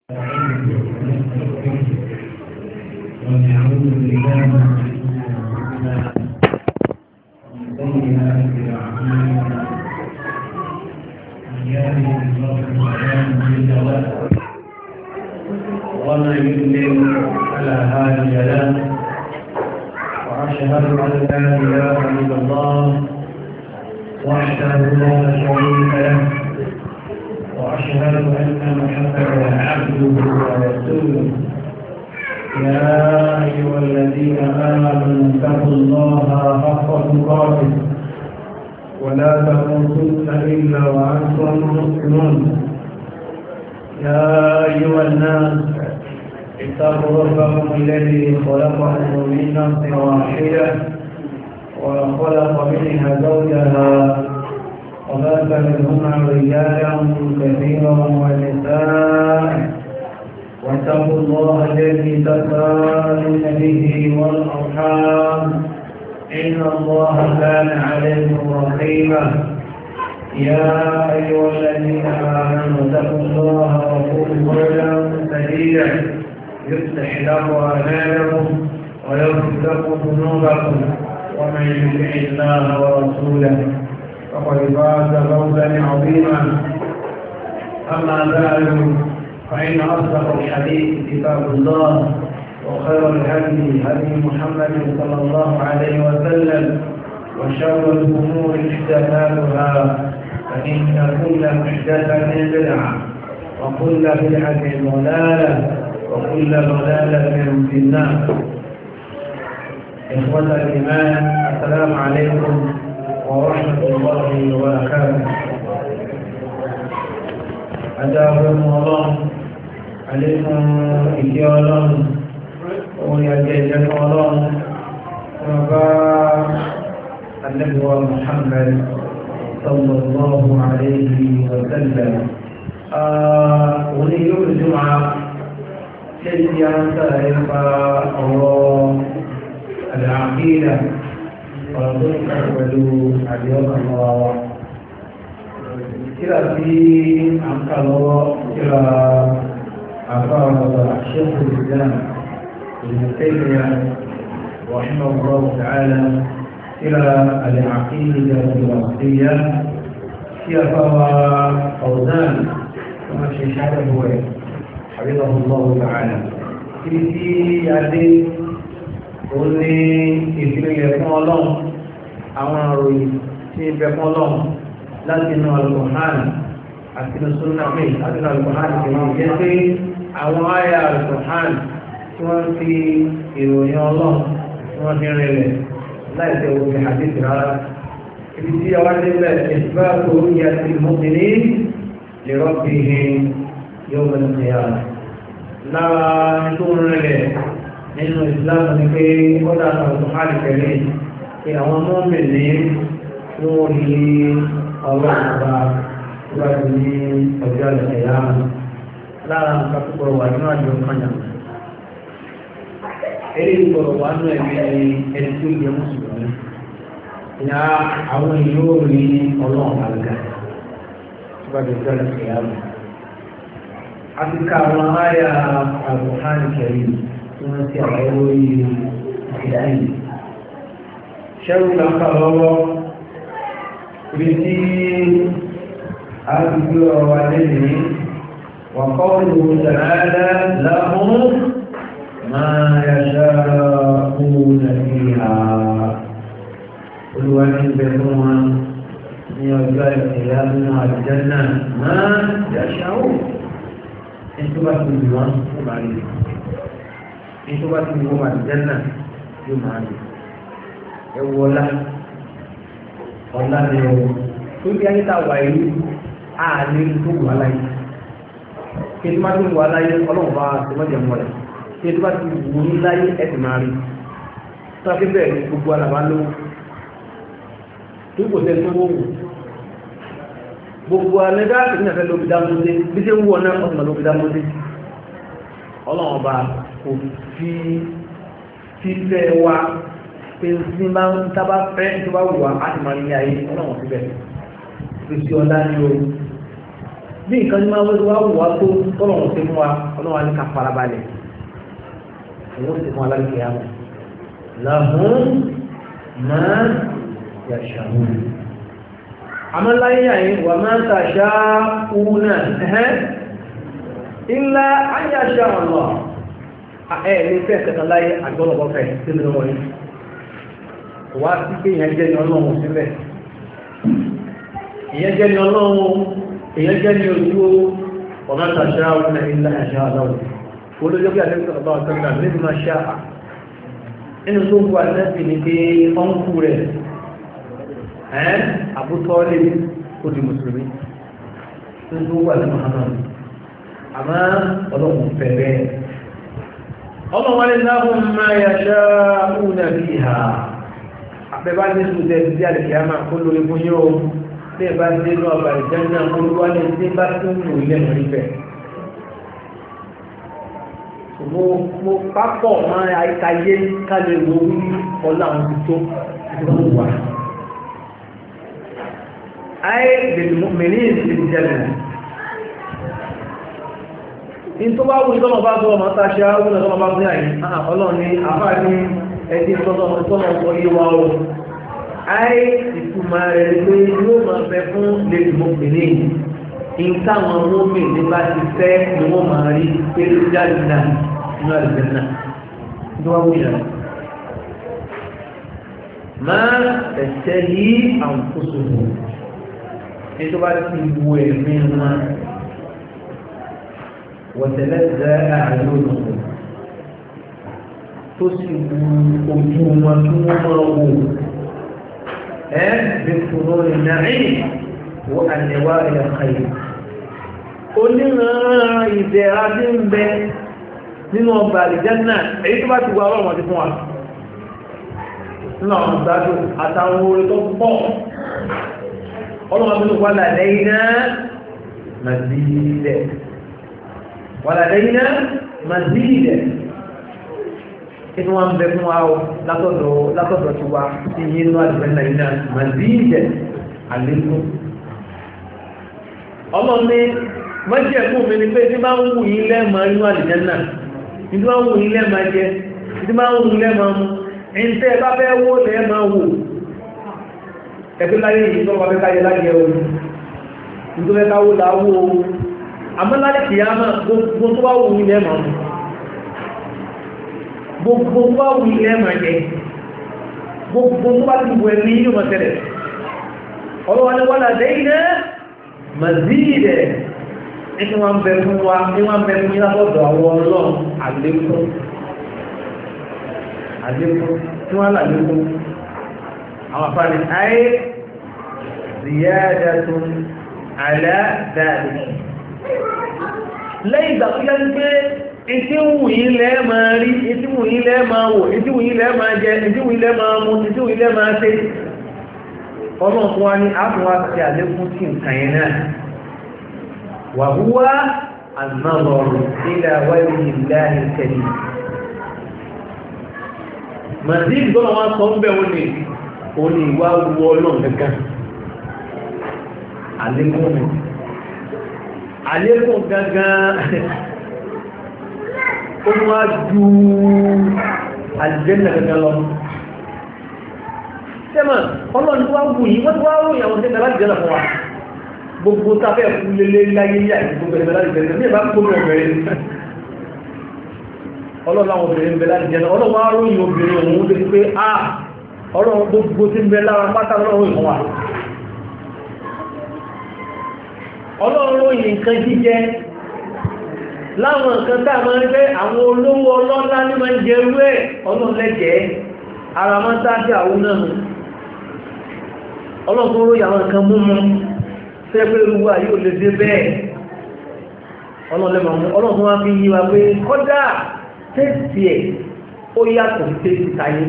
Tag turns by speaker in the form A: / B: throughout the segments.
A: ونعوذ بالله من سيئات أعمالنا من يهده الله فلا مضل له ومن يضلل فلا هادي له وأشهد أن لا إله إلا الله وحده لا شريك له وأشهد أن محمدا عبده ورسوله يا أيها الذين آمنوا اتقوا الله حق تقاته ولا تموتن إلا وأنتم مسلمون يا أيها الناس اتقوا ربكم الذي خلقكم من نفس واحدة وخلق منها زوجها وبث منهما رجالا كثيرا ونساء واتقوا الله الذي تساءلون به والأرحام إن الله كان عليكم رقيبا يا أيها الذين آمنوا اتقوا الله وقولوا قولا سديدا يصلح لكم أعمالكم ويغفر لكم ذنوبكم ومن يطع الله ورسوله فقد فاز فوزا عظيما أما بعد فإن أصدق الحديث كتاب الله وخير الهدي هدي محمد صلى الله عليه وسلم وشر الأمور محدثاتها فإن كل محدثة بدعة وكل بدعة ضلالة وكل ضلالة في النار. إخوة الإيمان السلام عليكم ورحمة الله وبركاته. أدعوكم الله عليكم إجياء الله ويجيجك الله وبارك النبي محمد صلى الله عليه وسلم. وليوم الجمعة التي أنتهت العقيدة ورسولك ولو اليوم الله كلا في أنقل كلا أقام الشيخ الإسلام ابن تيمية رحمه الله تعالى إلى العقيدة الوسطية هي فوزان كما شهده حفظه الله تعالى في يدي قل لي إذن يكون الله أمر يكون الله láti inú Al-Qur'an àti inú Sunnah mi àti inú Al-Qur'an kìí jẹ́ pé àwọn àyà Al-Qur'an tí wọ́n fi ìròyìn Ọlọ́run tí wọ́n fi rìnlẹ̀ láìsẹ̀ òfin hadith rárá. Ibi tí a wá nílẹ̀ ìsìbáàtò oúnjẹ àti ìmọ̀kìní li rabbihim yawm al-qiyamah. Lára tó ń rìnlẹ̀ nínú ìsìlámù ni pé ó dá Al-Qur'an kẹ̀lé pé àwọn mùmínì wọ́n rí ọlọ́run ọba tó bá ti ní ọjọ́ ìṣẹ̀yà lára nǹkan tó gbọ́dọ̀ wà nínú àjọ kanyà. Eléyìí gbọ́dọ̀ wà nínú ẹ̀mí ẹni tó yẹ mùsùlùmí. Ìyá àwọn èèyàn ò rí ọlọ́run àlùkà tó bá ti ọjọ́ ìṣẹ̀yà. A ti ka àwọn àyà Al-Qur'an Karim tí wọ́n ti àlàyé lórí ìdáyìí. Ṣẹ́rù làǹkà lọ́wọ́. Bisi arju awalini wa qawluhu ta'ala lahum ma yasha'una fiha. Uluwani benuan ni ọjọ́ ìyá nínú àlùjánnà ma yasha'un. Itu bá ti wù wọ́n ó máa rí. Itu bá ti wù wọ́n àlùjánnà yóò máa rí. Ẹ wọlá. Ọ̀la ni o tó bí ayé tá wà yìí ààrẹ tó wù aláyé kí ẹni má tó wù aláyé ọlọ́run bá ti mọ́jẹ̀ mọ́ rẹ̀ kí ẹni bá ti wù ní láyé ẹ̀sìn máa rí tó a fi bẹ́ẹ̀ ní gbogbo alàbá lówó tó kò tẹ́ tó wọ́wọ́ gbogbo alẹ́ dáàbì ní ẹ̀fẹ́ lóbi dámúdé bí ṣe ń wọ̀ náà ọ̀sán lóbi dámúdé ọlọ́run bá kò fi fífẹ́ wa pé ní máa ń tábà fẹ́ tó bá wù wá á ti máa ní ayé ọlọ́run síbẹ̀ tó sí ọlá ní o bí nǹkan ní máa wá wù wá tó tọ́lọ̀wọ̀n sí fún wa ọlọ́wà ní ká farabalẹ̀ èyí sì fún aláìkè àmọ́ lahum ma yasha'un àmọ́ láyé àyè wà ma tasha'una illa an yasha Allah ní fẹ́ kẹta láyé àgbọ́lọ̀bọ̀ fẹ́ sí mi lọ́wọ́ yìí wá sí pé ìyẹn jẹ́ ní ọlọ́run sílẹ̀ ìyẹn jẹ́ ní ọlọ́run èyàn jẹ́ ní ojú ọ̀nà tàṣà ọ̀nà ilẹ̀ àṣà aláwọ̀ olójọ́ bí àtẹ́sọ̀ ọba ọ̀tọ́gbà nínú máa ṣá inú tó bú àtẹ́sì ní pé ọ́nkú rẹ̀ àbútọ́ lè ó di mùsùlùmí tó tó wà ní Muhammad àmá ọlọ́run fẹ́ bẹ́ẹ̀ ọlọ́run ní láhùn máa yà ṣá únà bí ha àpẹbá ní sùdẹ̀ sí àlìkìyàmà kó lórí fún yóò tí bá dé ní ọba ìjẹ́nà olúwa ní tí bá tó ń lò ilẹ̀ mọ̀ níbẹ̀. mo pápọ̀ máa àìkàyé kálẹ̀ wo ní ọlá àwọn ti tó ìdúró wà. ayé mẹ́rin ìsìn jẹ́nà. ní tó bá wù ní tọ́nà bá tó ọmọ tá a ṣe àwọn ọmọ tọ́nà bá fún àyè ọlọ́run ní àbá ní ẹni tọ́nà sọ yé wa o. ayé ìtumọ̀ rẹ̀ pé yóò máa fẹ́ fún lèdè mọ́bìnrin ìtàwọn mọ́bìnrin bá ti fẹ́ ni wọ́n máa rí pé jáde náà nínú àdìsẹ́ náà tó wá wúyà máa ẹ̀ṣẹ́ yìí àwọn kóso ní tó bá ti wo ẹ̀mí wọn wọ̀tẹ̀lẹ́sẹ̀ àlónà tó sì wo ojú wọn tí wọ́n máa wò بفنون النعيم وأنواع الخير onírànràn ìdẹ̀ra tí ń bẹ nínú ọgbà àlìjẹ́nà èyí tó bá ti wà ọlọ́run ti fún wa nínú àwọn ìgbádò àtàwọn orin tó pọ̀ ọlọ́run tó wà ladaina mazid wà ladaina mazid inú wa ń bẹ fún wa látọ̀dọ̀ tí wa tí yí inú àdìbẹ́nà iná mazíìdẹ̀ àlékún ọlọ́ni mọ́jẹ̀ fún mi ní pé tí máa ń wù yí lẹ́mọ̀ inú àdìbẹ́nà tí máa ń wù yí lẹ́mọ̀ jẹ tí máa ń wù yí lẹ́mọ̀ mú ẹni tẹ́ bá fẹ́ wó lẹ́mọ̀ wò ẹgbẹ́ láyé yìí tó wà fẹ́ káyẹ láyé o nítorí káwó láwó o àmọ́ láyé kìyàmá gbogbo tó wà wù yí lẹ́mọ̀ mú gbogbo wá wù ilẹ̀ máa jẹ gbogbo tó bá ti bù ẹ̀mí inú mọ̀tẹ̀lẹ̀ ọlọ́wọ́ ni wọ́n ládẹ́ iná mazíìdẹ̀ ní wọ́n bẹ fún wa ní wọ́n bẹ fún ìlàbọ̀dọ̀ àwọn ọlọ́run àlékún tí wọ́n lálékún àwọn afáàní ayé ziyadatun ala dhalik lẹ́yìn ìgbà tó yá ní pé ìtí wù yí lẹ́ máa rí ìtí wù yí lẹ́ máa wò ìtí wù yí lẹ́ máa jẹ ìtí wù yí lẹ́ máa mú ìtí wù yí lẹ́ máa ṣe ọlọ́run fún wa ní àfúnwá ti àlékún sí nǹkan yẹn náà wà wúwá àmàlọ́rù ilẹ̀ wáyé ìlànà ìtẹ̀lẹ̀ màdí ìgbọ́nà wọn sọ ń bẹ̀ wọ́n ní ìwà wú ọlọ́run gẹ́gẹ́ àlékún gángan ó wá ju àlìjẹ́nà gẹ́gẹ́ lọ sẹ́mà ọlọ́run tó wá wù yí wọ́n tó wá ròyìn àwọn tẹ́lẹ̀ láti jẹ́nà fún wa gbogbo tafẹ́ fún lélé láyé yá gbogbo ẹ̀rẹ́ láti jẹ́nà ní ẹ̀bá gbogbo obìnrin ọlọ́run àwọn obìnrin ń bẹ láti jẹ́nà ọlọ́run wá ròyìn obìnrin òun lè pé a ọlọ́run gbogbo tí ń bẹ lára pátá ọlọ́run ìwọ̀n wa ọlọ́run ròyìn nǹkan jíjẹ láwọn nǹkan tá a máa ń fẹ́ àwọn olówó ọlọ́lá ní máa ń jẹ irú ẹ̀ ọlọ́lẹ́jẹ̀ẹ́ ara máa ń sáájú àwọn náà nù ọlọ́run ròyìn àwọn nǹkan múmu tẹ́gbẹ́ irúwà yóò lè dé bẹ́ẹ̀ ọlọ́run wá fi yí wa pé kọ́dá tẹ́sì ẹ̀ ó yàtọ̀ sí tẹ́sì táyé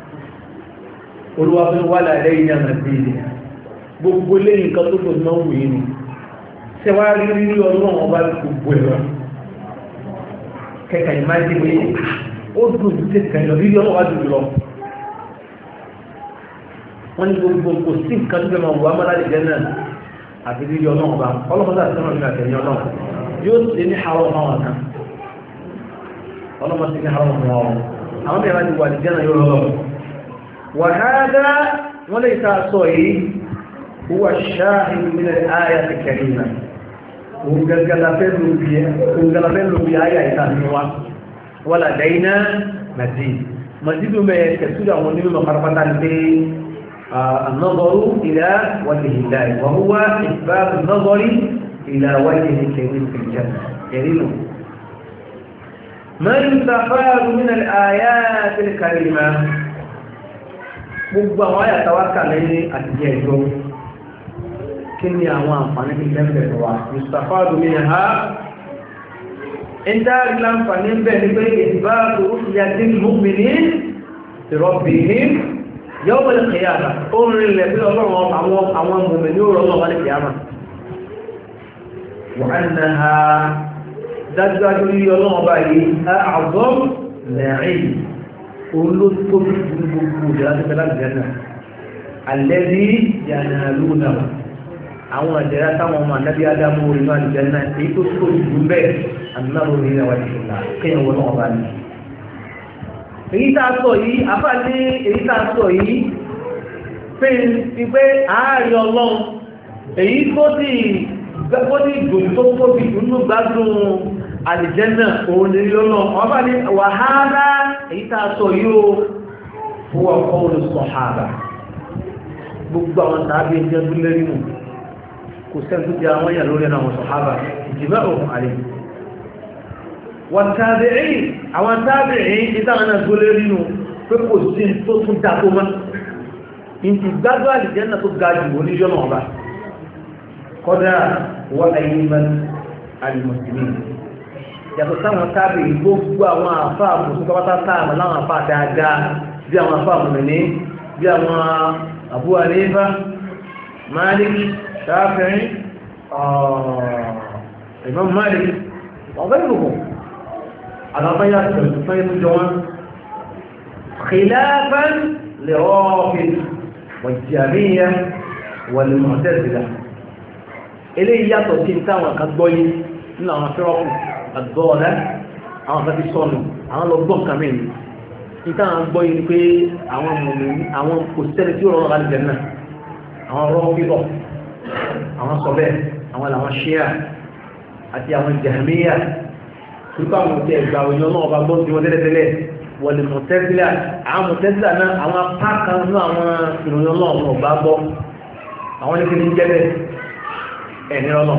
A: olúwa fún wà láàrẹ́ ìyá nàìjíríà gbogbo lẹ́yìn nǹkan tó tó náà wù yí ni ṣẹwàá rí rí ọlọ́run ọba gbogbo ẹ̀rọ kẹkà ìmájí pé ó dùn ní tẹ́sì kan lọ rí ọlọ́run wá dùn lọ wọ́n ní gbogbo kò sí nǹkan tó fẹ́ máa wù á mọ́lá lè jẹ́ náà àti lílé ọlọ́run bá ọlọ́mọdé àti sọ́nà ìrìn àtẹ̀yìn ọlọ́run yóò ṣe ní àwọn ọmọ àwọn kan ọlọ́mọdé ní àwọn ọmọ wọn àwọn mẹ́rin láti wà ní jẹ́nà yóò lọ́wọ́ wàhádá wọ́n lè ta sọ yìí huwa shahid min al-ayat al-karima òun gẹ́gẹ́lẹ́fẹ́ lóbi ayà ìtàníwá wala dayna mazid mẹ́ tẹ̀sùdù àwọn onímọ̀ parapata ní pé النظر إلى وجه الله وهو إثبات النظر إلى وجه الكريم في الجنة يريده ما يستفاد من الآيات الكريمة gbogbo àwọn àyà tàwákà lẹ́yìn àtijọ́ ìjọ kí ni àwọn àǹfààní bí lẹ́fẹ̀ẹ́ wa yustafadu minha ń dárí láǹfààní ń bẹ̀ ní pé ìbáàtò ru'yati al-mu'minin li rabbihim yawm al-qiyamah ó ń rí ilẹ̀ bí ọlọ́run àwọn mùmìnì ó rọ́ lọ́wọ́ ní kìyàmà wa annaha dájúdájú rí ọlọ́run báyìí a'zam na'im olótóbi gbogbo ìdára tó fẹ́lá jẹ́nà alẹ́bí yanaluna àwọn ìdára táwọn ọmọ àdábí adámú orí máa jẹ́nà èyí tó tó ìlú bẹ́ẹ̀ àmìnàrò orí ẹwà ìṣẹ̀lá kéèyàn wọn náà bá ní èyí tá a sọ yìí àbá ní èyí tá a sọ yìí pé ààrẹ ọlọ́run èyí tó ti dùn tó tóbi nínú gbádùn àlìjẹ́nà òun lè lọ́nà wọ́n bá ní wàhálà èyí tàà sọ yóò fún ọkọ̀ olùsọ̀háàbà gbogbo àwọn tàbí ẹjẹ́ gúnlẹ̀ nínú kò sẹ́ntú jẹ́ àwọn èèyàn lórí àwọn sọ̀háàbà ìjìmẹ́ òun àlè wọ́n tàbí àwọn tàbí ìtàwọn náà gúnlẹ̀ nínú pé kò sí tó tún dákó mọ́ ìtì gbádùn àlìjẹ́nà tó ga jù oníjọ́nà ọba kọ́dá wọ́n ayémán alìmọ̀sílẹ̀ yàtọ̀ sáwọn tábì gbogbo àwọn àfá àmùsùn kọwátá táàmù láwọn àfá dáadáa bí àwọn àfá àmùmìní bí àwọn Abu Hanifa Malik Shafi'i Imam Malik ọ̀gá ìrùkù àlàfáyà tẹ̀lẹ̀fẹ́ tó jọ wọn khilafan li Rafid wal Jahmiyya wal Mu'tazila eléyìí yàtọ̀ sí táwọn kan gbọ́yé nínú àwọn fẹ́rọ̀kù àgbọ́ọ̀lẹ́ àwọn àfẹ́fẹ́ sọ́nù àwọn lọ gbọ́n kàmí ní níta àwọn gbọ́ yìí pé àwọn mọ̀mí àwọn kò sẹ́ni tí ó rọrùn láti jẹ́nà àwọn rọ́ bíbọ̀ àwọn sọ bẹ́ẹ̀ àwọn làwọn ṣíà àti àwọn jahmiya nípa àwọn òtẹ́ ẹgbà òyìn náà bá gbọ́ sí wọn tẹ́lẹ̀tẹ́lẹ̀ wọlé Mu'tazila àwọn Mu'tazila náà àwọn apá kan ní àwọn ìròyìn náà wọn bá gbọ́ àwọn ní kí ní jẹ́ bẹ́ẹ̀ ẹ̀ ní ọlọ́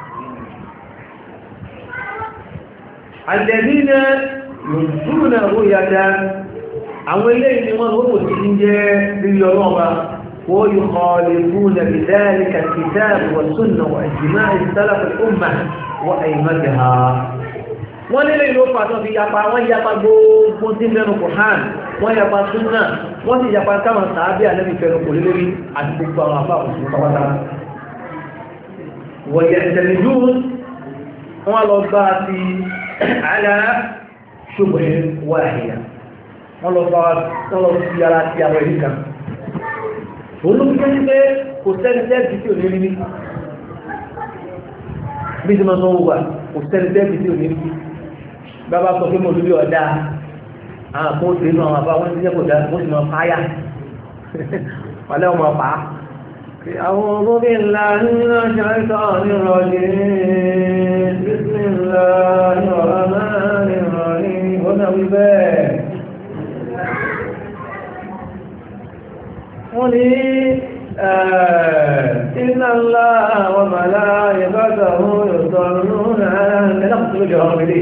A: الذين ينكرون رؤيته àwọn eléyìí ni wọ́n wọ́n tí ń jẹ́ lílọ ọlọ́ọ̀bá ويخالفون بذلك الكتاب والسنة وإجماع السلف الأمة وأئمتها wọ́n nílé ìlú pàtó fi yapa wọ́n yapa gbogbo tí mẹ́nu Kùránì wọ́n yapa súnà wọ́n sì yapa káwọn sàábí àlẹ́bí fẹ́nu kò lélérí àti gbogbo àwọn afá òṣùn pàpátá wọ́n yẹ ìtẹ̀lẹ̀jú wọ́n lọ bá ti àlà ṣùgbọ́n wáhìyà wọ́n lọ sí ara ti àwọn ìlú kan olóògbé ní pé kò sẹ́ni tẹ́ẹ̀kì tí ò ní rí bí i máa sọ́wọ́ wà kò sẹ́ni tẹ́ẹ̀kì tí ò ní rí bàbá sọ pé mo lórí ọ̀dá àwọn àpò òṣèlú àwọn àbá wọ́n ti jẹ́ kò dá wọ́n sì máa fáyà wọ́n lẹ́wọ̀n máa fà á أعوذ بالله من الشيطان الرجيم بسم الله الرحمن الرحيم ونوبه قل إن الله وملائكته يصلون على النبي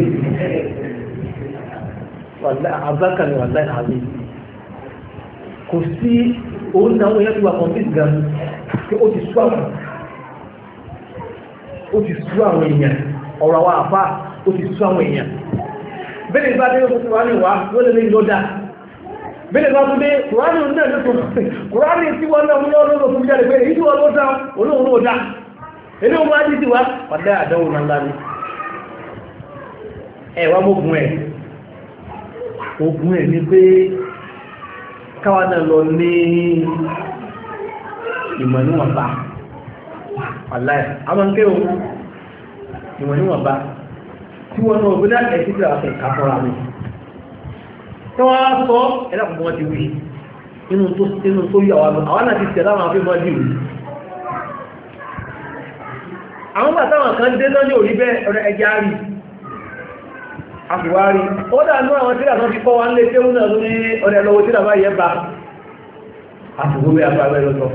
A: والله عباكني والله العظيم كرسي òun náà wọ́n yẹ́ tí wà kọ̀mpít gan kí ó ti sú àwọn èèyàn ọ̀rọ̀ àwọn àfá ó ti sú àwọn èèyàn bẹ́ẹ̀ bá dé ó ti wà ní wá ló lè lè lọ́dá bẹ́ẹ̀ bá tún dé kùránì náà ló tún kùránì tí wọ́n náà múlọ́ lọ́dọ̀ fún jáde pé èyí tí wọ́n ló dá olóhun ló dá ilé ohun ájí ti wá pàdé àdánwò náà ńlá ní ẹ̀wà ogun ẹ̀ ní pé káwà náà lọ ní ìmọ̀ níwọ̀n bá aláì àwọn ké o ìwọ̀n níwọ̀n bá tí wọ́n náà gbé láti ẹ̀sí ìgbà àti ìkàfọ́ra mi tí wọ́n á sọ ẹlẹ́kùnkùn wọn ti wí inú tó yà wà àwọn náà ti tẹ̀lé àwọn afẹ́mọ́ dì rí àwọn bàtàwọn kan dé tán ní òrí bẹ́ ọ̀rẹ́ ẹja rí àfìwárí ó dánú àwọn tíra tán fi kọ́ wá ń lé tẹ́wù náà ló ní ọ̀rẹ́ lọ́wọ́ tíra bá yẹ bá àfìwórí àfàwẹ́ lọ́tọ̀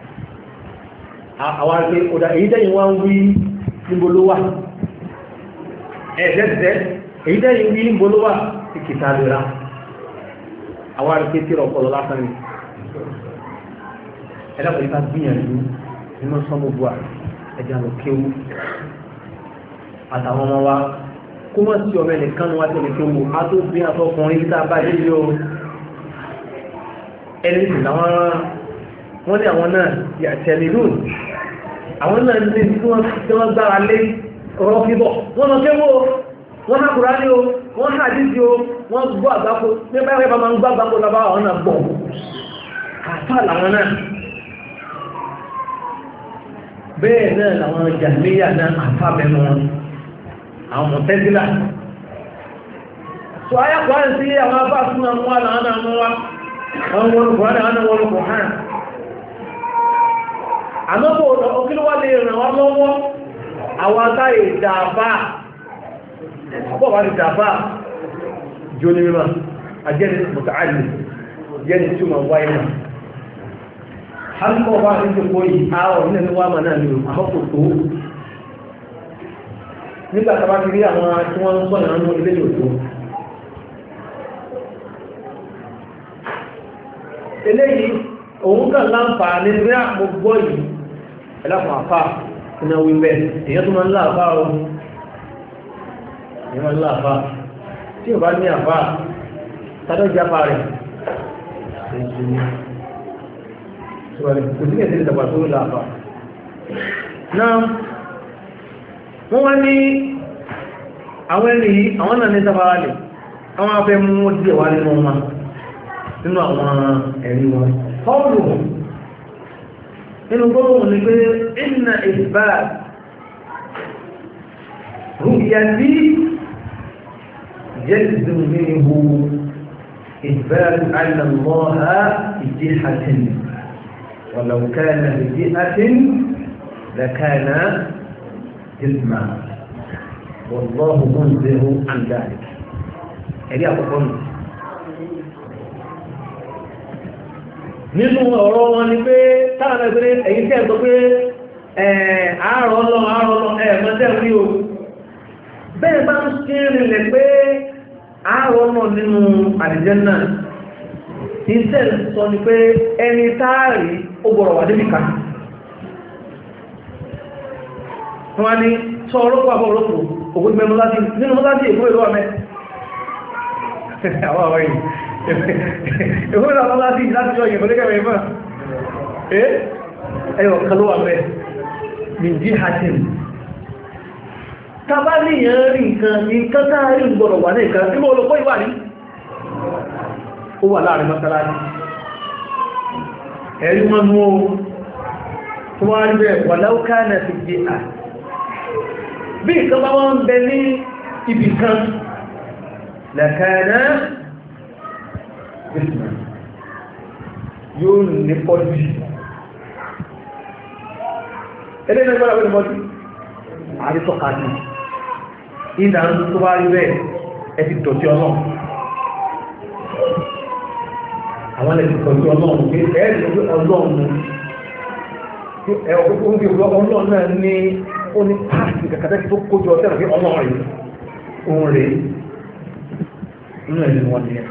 A: àwọn àti ọ̀dà èyí tẹ́yìn wá ń wí níbo ló wà ẹ̀ẹ́dẹ́gbẹ́ èyí tẹ́yìn wí níbo ló wà ti kìtà lera àwọn àti tíra ọpọlọ lásán ni ẹ̀dàpọ̀ ìta gbìyànjú nínú sọ́mọ́bùà ẹja lọ kéwú àtàwọn ọmọ wa kó mọ́ sí ọmọ ẹnìkan wá tẹ́lẹ̀ kéwú a tó bí àtọkùnrin títà bá dé yóò ẹni tí wọ́n ní àwọn náà yà tẹ̀lé lóòn àwọn náà ní tí wọ́n gbára lé ọ̀rọ̀ fíbọ̀ wọ́n lọ kéwú wọ́n há Kùránì o wọ́n há àdíjì o wọ́n gbọ́ àgbákò ní báyẹ̀ bá máa ń gbọ́ àgbákò lábá àwọn náà gbọ́ àfà làwọn náà bẹ́ẹ̀ náà làwọn jàmíyà náà àfà mẹ́nu wọn àwọn Mùtẹ́zílà so ayàkùn àti sí àwọn afá súnmọ́ mú wà láwọn náà mú wá àwọn wọn kò hàn àwọn wọn kò hàn àmọ́bò òkìlúwà lè ràn wá lọ́wọ́ àwọn atáyè dàbà ọ̀pọ̀ bá ti dàbà jóní mímọ̀ ajẹ́ni mùtàálì jẹ́ni tí ó ma wáyé náà hálùkọ́ bá ti jẹ́ yìí ààrùn nínú wà mà náà nínú àmọ́kò tó nígbà tàbá ti rí àwọn tí wọ́n ń sọ ìrànú ilé yòókù eléyìí òun kàn láǹfààní rí àmúgbọ́ yìí ẹlẹ́kùn àfà iná wíwẹ́ èyàn tó máa ń láàfà ohun èyàn máa ń láàfà tí ò bá ní àfà tàbí jápa rẹ̀ kò sí ẹ̀sẹ̀ ìdàgbà tó láàfà náà wọ́n wá ní àwọn ẹni àwọn náà ní sábàá lè àwọn afẹ́ mú díẹ̀ wá nínú wọn nínú àwọn ẹ̀rí wọn fọ́ọ̀lù nínú gbọ́gbọ́n ní pé inna isbat ru'yati yalzam minhu isbat anna Allaha fi jihatin walau kana fi jihatin lakana jisma wallahu munzihu an dhalik ẹ̀rí àkọ́kọ́ nù nínú ọ̀rọ̀ wọn ni pé táwọn ẹgbẹ̀rẹ̀ èyí tẹ́ sọ pé àárọ̀ lọ ẹ̀mọ́tẹ́ rí o bẹ́ẹ̀ bá ń ṣe rìnlẹ̀ pé àárọ̀ lọ nínú àlìjánnà iṣẹ́ sọ ni pé ẹni táàrí ó gbọ́rọ̀ wà débìkà wọ́n ni sọ ọlọ́pọ̀ àbọ̀ ọlọ́pọ̀ ògbó mẹ́mọ́ láti nínú mọ́láti èkó ìlú àmẹ́ àwọn àwọn yìí ìwé ìlànà láti yọ ìyẹ̀bọ̀lẹ́gẹ̀rẹ̀ mọ́ ẹ̀yọ̀ kalówà mẹ́ ní jíhàtín tàbá ní ìyẹn rí nǹkan táàrí gbọ́rọ̀ wà ní ìkan tí mọ́ olùkọ́ ìwà ní ó wà láàrin mọ́sálásí ẹ̀rí wọn mú o tó wá rí bẹ́ẹ̀ wà láúká náà ti jẹ́ à bí nǹkan bá wọ́n bẹ ní ibì kan lẹ́kàánà yóò ní pọ́jú ẹlẹ́ ìgbàlá wọ́n mọ́jú àrítọ́kàtí ìdá tó bá rí bẹ́ẹ̀ ẹ̀fì tọ̀tí ọlọ́ àwọn ẹ̀fì tọ̀tí ọlọ́run pé ẹ̀ẹ́dì ọlọ́run náà ní ó ní pàtàkì kàkàtà tó kójú ọ̀tẹ́rẹ̀ pé ọlọ́run rẹ̀ òun rẹ̀ inú ẹ̀lẹ́ wọn ni ẹ̀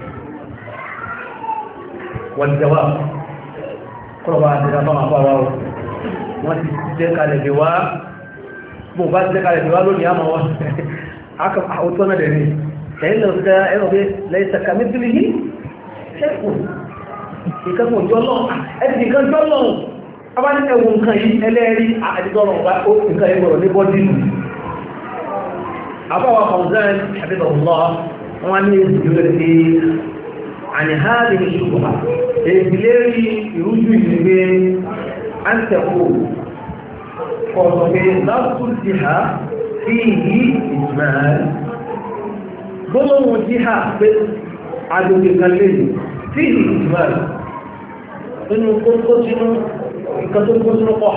A: والجواب قربا àtìdáfà àpáwà o wọ́n ti jẹ́ kalẹ̀ lè wá bó bá jẹ́ kalẹ̀ lè wá lónìí àmà wọ́n àwòtọ́ náà dẹ̀ ní ẹ̀yìn lọ sí ẹ̀rọ pé lẹ́yìn sàkàmẹ́tìlì yìí ṣẹ́kù ìkẹ́kùn jọ́lọ́ ẹ̀dì nǹkan jọ́lọ́ abá ní ẹwù nǹkan yìí ẹlẹ́rí àdìdọ́rọ̀ nǹkan ẹgbọ̀rọ̀ ní bọ́dí àbáwà Fawzan hafidhahullah wọ́n ní ìrúlẹ̀ عن هذه الشبهة إبلاري يرجو إليه أن تقول قوله لفظ الجهة فيه إجمال ضمن الجهة عدد الكلمة فيه إجمال إنه كتب نقاح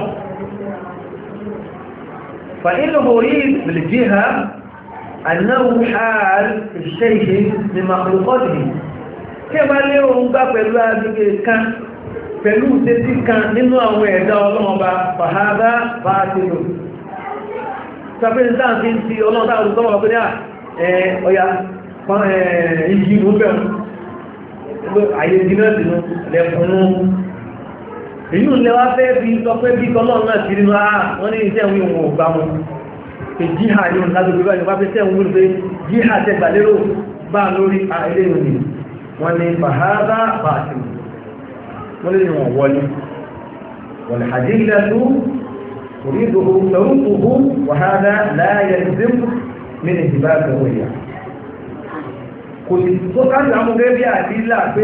A: فإنه يريد بالجهة أنه حال الشيء من مخلوقاته كما اليوم قبل ذلك كان pẹ̀lú tẹ́sí kan nínú àwọn ẹ̀dá ọlọ́mọba fàhádá fàátìlù sàfẹ́sàn tí ń ti ọlọ́dá olùsọ́mọ̀ pẹ̀lú ọya ìjì ìlú bẹ̀rù ayé dínẹ́sì lẹ́fúnnú èyí ń lẹ́wà fẹ́ bí sọ pé bí kọlọ́ọ̀ náà ti rínú wọ́n ní iṣẹ́ ìwọ̀n ò gbá mú pé jíhà yóò lágbègbè báyìí wọ́n fẹ́ sẹ́wọ̀n wípé jíhà tẹ́gbàlérò bá lórí ilé ìròyìn wọ́n ní fàhádá fàátìlù ولن ولي والحديثة تريده تروقه وهذا لا يلزم من انتباه الرؤية قلت سوكا جامو غيبي أدلة في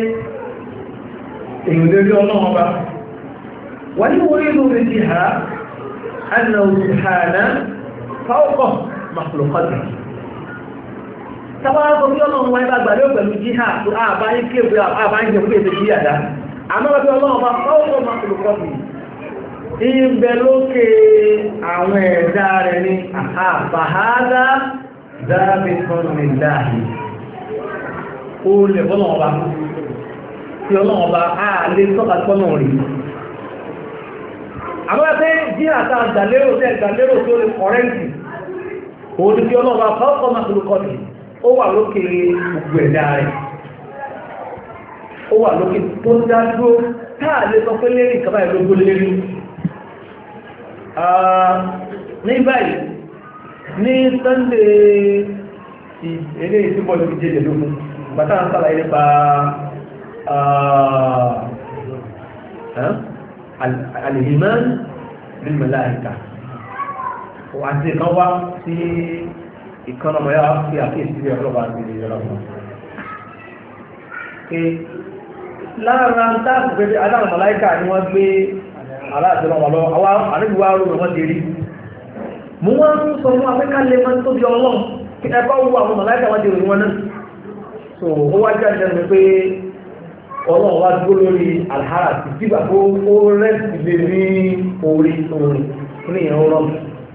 A: إنجلي الله وليريد بالجهة أنه سبحانه فوق مخلوقاته tàbí ọkọ̀ bí ọlọ́run wáyé bá gbàlẹ́ pẹ̀lú jíhà tó àbáyé kéèwé àbáyé jẹ́ fún èdè jíhà dá àmọ́ bí ọlọ́run bá fọ́ọ̀kọ́ máa pẹ̀lú kọ́bì ìbẹ̀ lókè àwọn ẹ̀dá rẹ̀ ní àbáhádá dábì fún ìdáhì ó lè fọ́lọ́run bá tí ọlọ́run bá á lè tọ́ka pọ́nà rí àmọ́ pé jíhà tá gbàlérò tó lè kọ̀rẹ́ǹtì ó ní kí ọlọ́run bá fọ́ọ̀kọ́ máa pẹ̀lú kọ́bì ó wà lókè gbogbo ẹ̀dá rẹ̀ ó wà lókè tó dádúró táà lè sọ pé lérí ìkàbá ìlógó lérí ní báyìí ní Sunday ilé ìsúnbọ̀ lórí jẹ́ lógún bàtà ń sàlàyé nípa al-iman bil malaika àti ìkan wá sí ìkan ọmọ yá fi àkíyèsí rẹ̀ ọlọ́pàá àti ìrìnlọ́pàá fún pé lára ń táàkù pé adáwọn màláíkà ni wọ́n gbé aláàtẹ́ lọ́wọ́ lọ àwọn àríwá rúrù wọ́n ti rí mú wọ́n ń sọ fún afẹ́ká lè máa tó bí ọlọ́run kí ẹgbẹ́ owó àwọn màláíkà wọ́n ti rí wọn náà so ó wá jáde lẹ́nu pé ọlọ́run wá dúró lórí alhara ti dígbà tó ó rẹ́sì lé ní orí ní ìyẹn rọ́ọ̀mù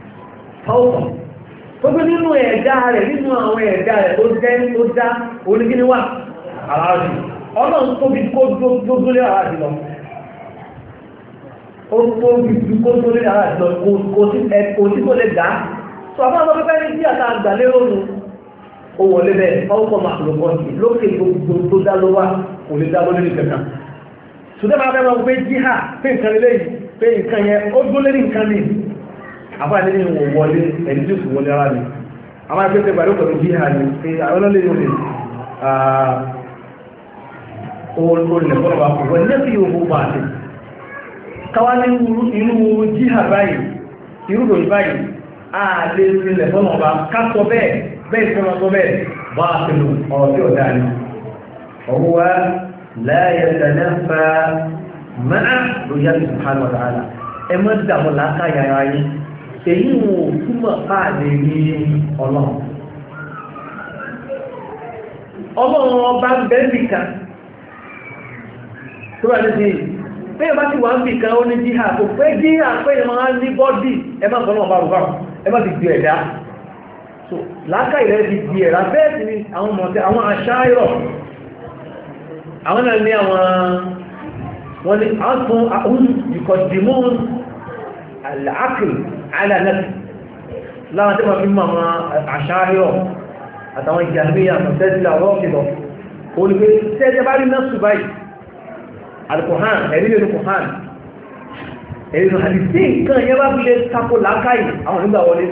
A: tó gbé nínú ẹ̀dá rẹ̀ nínú àwọn ẹ̀dá rẹ̀ tó jẹ́ tó já onígíní wà aláàjì ọlọ́run tóbi kó dógólé aláàjì lọ ó tóbi kó dógólé aláàjì lọ kò sí kó lè dá tó àbá ọmọ pípẹ́ ní bí àtà àgbàlérò nù ó wọlé bẹ́ẹ̀ ọkọ̀ màkùlùkọ́sì lókè gbogbo tó dá ló wà kò lè dá lórí nìkan ṣùgbọ́n máa fẹ́ máa gbé jíhà pé nǹkan lélẹ́yìn pé nǹkan yẹn ó dó lérí nǹkan ní àbáyé ní ìwọ̀n wọlé ẹni tí ó sì wọlé ara ní àwọn akẹ́kẹ́ pẹ̀lú pẹ̀lú jíhà ní pé àwọn ọlọ́lẹ́ yóò lè olùlẹ̀ fọ́nà kò wọ́n ní sí ìwọ̀n bá àti káwá ní inú jíhà báyìí irúgbò ìbáyìí a lè sílẹ̀ fọ́nà ọba kásọ bẹ́ẹ̀ fọ́nà sọ bẹ́ẹ̀ bá àti lò ọ̀rọ̀ tí ó dáa ní ọwọ́ láyé tẹ̀lẹ́fà máa lóyá subhanahu wa ta'ala ẹ mọ́ dàmú láká yàrá yìí èyí wọn ò túmọ̀ káàdé ní ọlọ́run ọba bẹ́ẹ̀bì kan tó wà ní sí pé bá ti wà ń bì kan ó ní jíhà kò pé jíhà pé ẹ máa ní bọ́dì ẹ má kọ́ náà bá rúbá ẹ má ti di ẹ̀dá so láká ìrẹ́ ti di ẹ̀dá bẹ́ẹ̀ sì ni àwọn mọ̀tẹ́ àwọn àṣáyọ̀ àwọn náà ní àwọn wọ́n ní àwọn tún àwọn ìkọ̀dìmọ́ àlàákìl alánàtì láwọn tí wọ́n fi mọ̀ àwọn àṣáyọ̀ àtàwọn ìjàmíyà mọ̀tẹ́sílà rọ́ọ̀kìlọ̀ olùgbé tẹ́jẹ́ bá rí náà ṣùgbáyì alùkùhán ẹ̀rí lè lùkùhán ẹ̀rí lù àdìsí nǹkan yẹn bá fi lè tako lákàí àwọn nígbà wọlé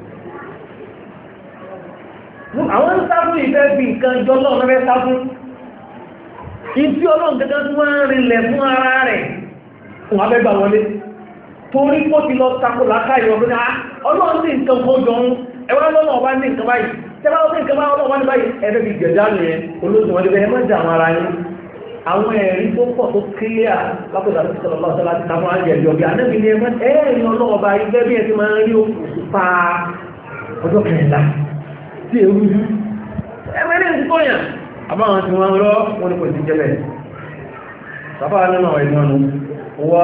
A: àwọn ń sáfún ìfẹ́ bí nǹkan jọ náà mẹ́fẹ́ sáfún ìfí ọlọ́run gẹ́gẹ́ tí wọ́n ń rinlẹ̀ fún ara rẹ̀ fún abẹ́gbà wọlé torí kó ti lọ tako lákàí ọlọ́run sí nǹkan kó jọ ń ẹwà lọ́nà ọba ní nǹkan báyìí tẹ́bá ó sí nǹkan bá ọlọ́run wá ní báyìí ẹ̀fẹ́ fi gẹ̀dá nìyẹn olóògùn wọn lè bẹ́ẹ̀ mọ́jà àwọn ara yín àwọn ẹ̀rí tó pọ̀ tó kílíà lápẹ̀lá tó sọ̀rọ̀ lọ́sọ̀ láti tàbí àjẹ̀bí ọ̀bí anábì ní ẹgbẹ́ ẹ̀rí ọlọ́ọ̀bá ibẹ́ bí ẹ ti máa ń rí òṣùpá ọjọ́ kẹrìnlá tí èrú yú ẹgbẹ́rẹ́ ti kọ́yàn àbáwọn tí wọ́n rọ́ wọn ni kò sí jẹ́ bẹ́ẹ̀ bàbá nínú àwọn ìnáwó wà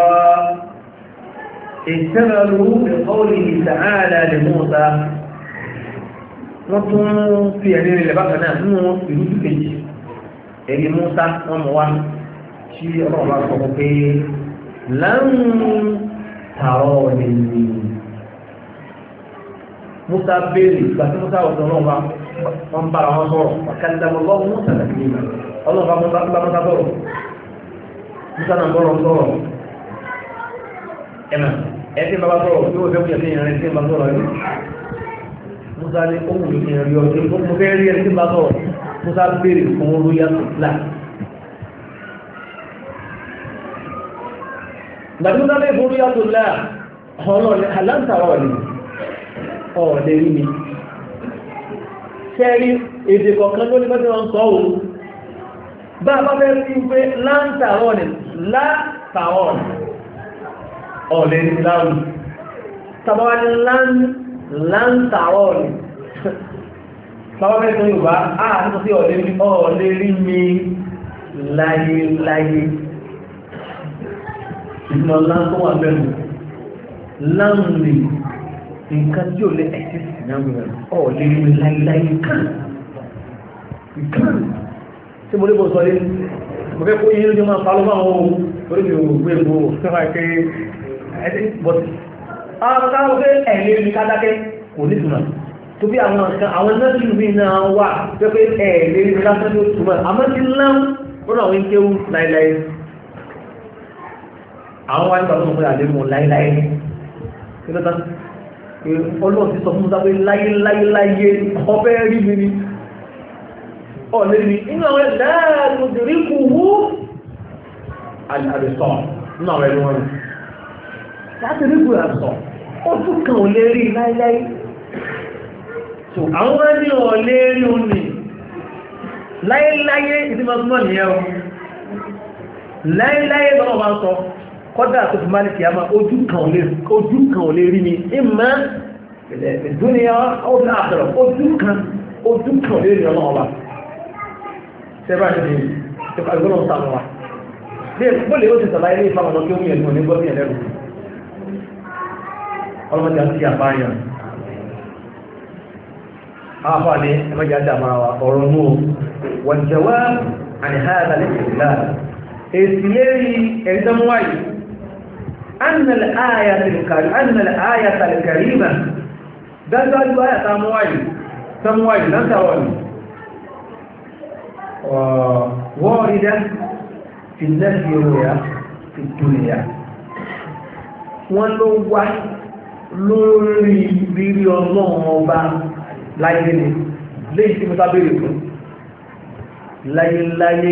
A: ìtẹ́rẹ̀lú ìkọ́lì ìtàhálà lè Mùsá wọ́n tún fi ẹ̀rí rẹ̀ bákan náà nínú ìrújú kejì ẹ̀rí Mùsá wọ́n mọ̀ wá tí ọlọ́run bá sọ pé láàrùn tààrọ̀ lè ní Mùsá béèrè ìgbà tí Mùsá ọ̀dọ̀ ọlọ́run bá wọ́n bára wọn sọ̀rọ̀ wàkàndàmọ́ lọ́wọ́ Mùsá lẹ́kìlì ọlọ́run bá Mùsá sọ̀rọ̀ Mùsá náà bọ́rọ̀ sọ̀rọ̀ ẹ̀nà ẹ̀tí bàbá sọ̀rọ̀ tí ó fẹ́ mú ẹ̀tí ìrìn tí bá sọ̀rọ̀ rí Mùsá ní ohun ìrìn rí ọdún tó mú fẹ́ rí ẹ̀tí bá sọ̀rọ̀ Mùsá bèèrè fún olóyá là gbàtí Mùsá bèèrè fún olóyá tó là ọlọ́ọ̀lẹ́ aláǹtàwọ̀ ní ọ̀ọ̀lẹ́ rí mi ṣẹ́rí èdè kọ̀ọ̀kan ló ní mẹ́tí wọ́n sọ ohun bá bá fẹ́ rí pé láǹtàwọ̀ ní látàwọ̀ ọ̀lẹ́ ní láàrùn tàbáwá ní láńtàwọ̀ ní tàbáwá mẹ́sàn Yorùbá ààtọ́ sí ọ̀lẹ́ rí mi láyéláyé ìgbìmọ̀ láńtọ́ wà bẹ̀rù láàrùn ní nǹkan tí ò lẹ́ ẹ̀sìsì náà ọ̀lẹ́ rí mi láyéláyé kan tí mo lé bọ́ sọ lé mo fẹ́ kó yín lójú máa falọ́ máa wọ́n orí mi ò gbé gbó fẹ́fà pé but àwọn ẹ̀lẹ́ ní kádákẹ́ kò ní túnmọ̀ tó bí àwọn nọ́sílù bí náà wà pé ẹ̀lẹ́ ní kádákẹ́ tó túnmọ̀ àmọ́ tí lán lọ́nà àwọn ìkéwú láìláì àwọn wáyé pàtàkì mọ́ àlẹ́mọ̀ láìláì ọlọ́run ti sọ fún sápé láyéláyé ọbẹ̀ rí mi ní ọ̀lẹ́ mi inú àwọn ẹ̀láàrùn-ún-ún-ún àdìsọ́ nínú àwọn ẹ̀lú wọn láti rí gbò àṣọ ojú kan ò lè rí láíláí so àwọn ẹni ò lè rí òní láíláyé ìdímọ̀túnmọ̀ nìyẹn o láíláyé lọ́nà bá ń sọ kọ́dà tó fi máa ní kìí ojú kan ò lè rí ni ìmọ̀ ìdúnìyà ọdún àtọ̀rọ̀ ojú kan ò lè rí ọ̀nà ọba sẹ́bà ṣe ìgbọ́nà sàmù wa bí bóòlè ó ti sàlàyé ní ìfàmọ̀nà kí ó mú ẹ̀nù ní gbọ́bí ẹ̀lẹ́rù ọlọ́mọdé àti àbáyàn àfà ní ẹmọ́dé àti àmàràwà ọ̀rọ̀ mú wọ́n jẹ́wà àníháyàtà lẹ́kẹ̀ẹ́lá èsì lérí ẹ̀dánwáyì annal ayata al-karima dájájú ayata samuwayi látàwọ̀lì wọ́ọ̀rídá fi lẹ́fì òyà fi dúnìyà wọ́n ló wá lórí rírí ọlọ́run ọba láyé ni léyìí tí mo sábẹ̀rẹ̀ fún láyé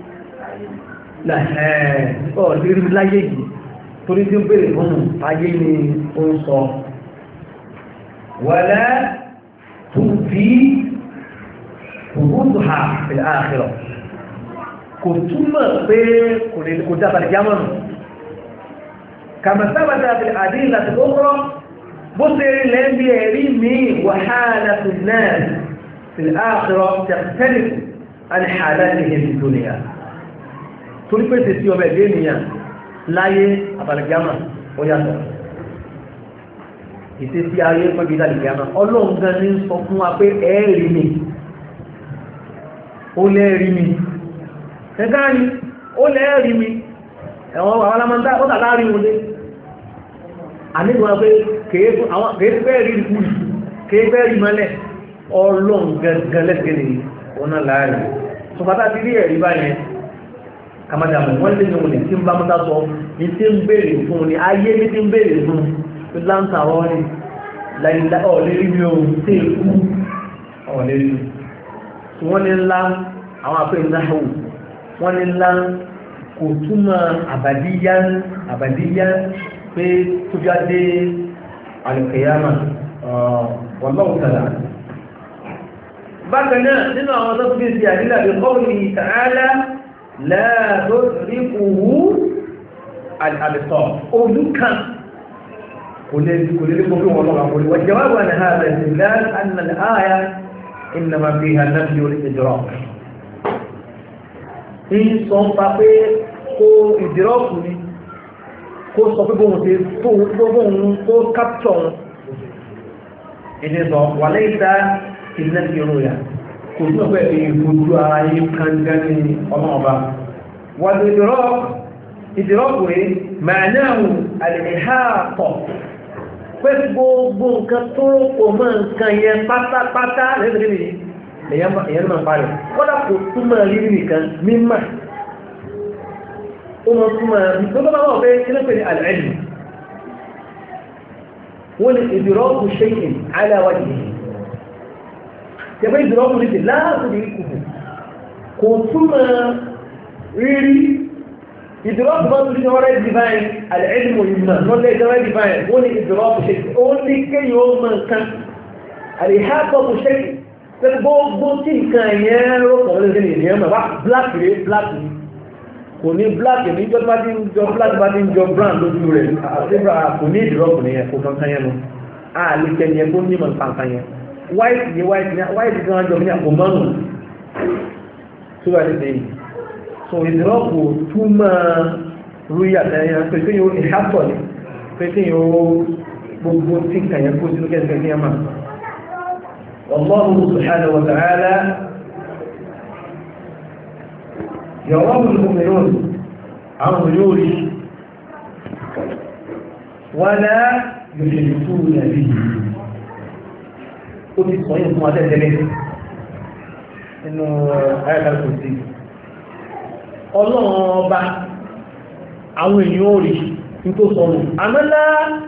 A: rírí láyé yìí torí tí ó bèèrè fún ayé ni ó ń sọ wala tufi huduha fil akhirah kò túmọ̀ pé kò dábàlì jámọ̀nù kàmàsábàtà àti àdílà tó kọ́ bó ṣe rí lẹ́bí ẹ̀rí mi wàhálà tó náà fil akhirah tẹ̀tẹ̀lẹ̀ alìhàlá ní ẹ̀rí dúnìyà torí pé tẹ̀sí ọmọ ẹ̀dẹ́ ènìyàn láyé àbàlìjámà ó yàtọ̀ ìtẹ́sí ayé pẹ́bí àbàlìjámà ọlọ́run gan ní sọ fún wa pé ẹ̀rí mi ó lẹ́rí mi ẹgbẹ́rin ó lẹ́rí mi ẹ̀wọ̀n àwọn alamọ́ta ó tàbí rí wọlé àníkùnrin pé kèé rí kúrì kèé rí mọ́lẹ̀ ọlọ́run gẹ́gẹ́ lẹ́gbẹ̀ẹ́ ọ̀nà láàrin tó bátá ti rí ẹ̀rí báyẹn kàmàdàmù wọ́n lè ní olè tí ń bá mọ́ta sọ ní tí ń bèèrè fún ní ayé ní tí ń bèèrè fún láńtà ọ̀rìn ọ̀lérí mi ohun tí èkú ọ̀lérí wọ́n ní ńlá àwọn àpẹ́ ìnáhù wọ́n ní ńlá kò túmọ̀ àbàdíyá pé tó jáde alìkìyàmà wallahu ta'ala. Bákan náà nínú àwọn tó fi sí àdílà bí qawlihi ta'ala láàrọ̀ rí òwú àbẹ̀sọ̀ olùkan kò lè gbogbo wọn lọ́wọ́ àpòlì wà jẹ́wàbà ní ha rẹ̀ sí láàrín àyà ìnàmà fi hàn náà bí orí ìdírọ̀ ń sọ ń pa pé kó ìdírọ̀ kù ní kó sọ pé bóhun ti tó capture ìdí sọ wà lẹ́yìntà ìná ìrò yà kò tí ó pẹ́ ìfojú ara yìí kan gán ní ọmọ ọba wà ìdírọ̀ kù rí màánáhù àlèháàtọ̀ pé gbogbo nǹkan tó kò mọ́ nǹkan yẹn pátápátá lẹ́gbẹ̀rẹ̀ èyàn máa parí kọ́dá kò túnmọ̀ rírí nìkan mímọ̀ ó mọ́ túnmọ̀ tó bá wọ́n pé kí lọ́pẹ̀ ní al'ilm wọ́n ni ìdìrọ́kù ṣe'in aláwájì tẹ́bẹ́ ìdìrọ́kù ní ti láàrín ìkùkù kò túnmọ̀ rírí ìdìrọ́pù bá tún ọ̀rẹ́ divine al'ilmu ìmọ̀ lọ́lẹ́ ìdọ́rẹ́ divine wọ́n ni ìdìrọ́pù ṣe ó ní kéyàn ó mọ̀ nǹkan àríhápọ̀pù ṣe gbogbo tí nǹkan ẹ̀yẹn rọ́pọ̀ lórí ènìyàn mọ̀ bá black rẹ̀ black ni kò ní black ní jọ bá ti ń jọ black bá ti ń jọ brown lójú rẹ̀ àtẹ́bà kò ní ìdìrọ́pù ní ẹ̀kọ́ kankan yẹn lọ ààlè kẹni ẹ̀kọ́ ní mọ̀ kankan yẹn white ni white gan jọ ní àkọ́mọ́nù tó wà ní so ìdírọ́pù túnmọ̀ rúyà tẹ́yà pé kí yóò ìhàpọ̀ ní pé kí yóò gbogbo tí kàyà kó sínú kẹ́sìkẹ́ ní ẹmà Allahu subhanahu wa ta'ala yawon al-mu'minun àwọn yóò rí wala yushirikuna bihi ó ti sọ yìí fún adẹ́tẹ́lẹ́ nínú ayatollah kò sí ọlọ́run ọba àwọn èèyàn orí ní tó sọ̀rọ̀ àmọ́lá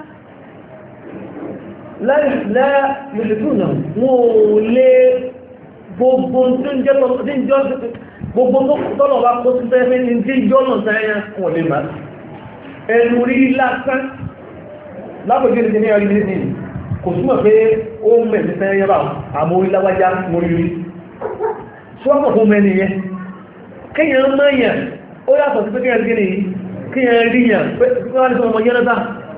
A: láìlẹ́lẹ́tún náà wọ́n ò lè gbogbo tó ń jẹ́ gbogbo tó tọ́lọ̀ bá kó sí fẹ́fẹ́ ní tí jọ́nà sáyá wọ́n lè máa ẹnu rí lásán lápòjú ní ní ọrí ní kò túnmọ̀ pé ó mẹ́sí sáyá bá àmórí láwájá mórí rí ṣọ́pọ̀ fún mẹ́ni yẹn kíyàn mọ́yàn ó yàtọ̀ sí pé kíyàn gíní kíyàn ríyàn pé wọ́n ní sọ ọmọ yẹ́nàtà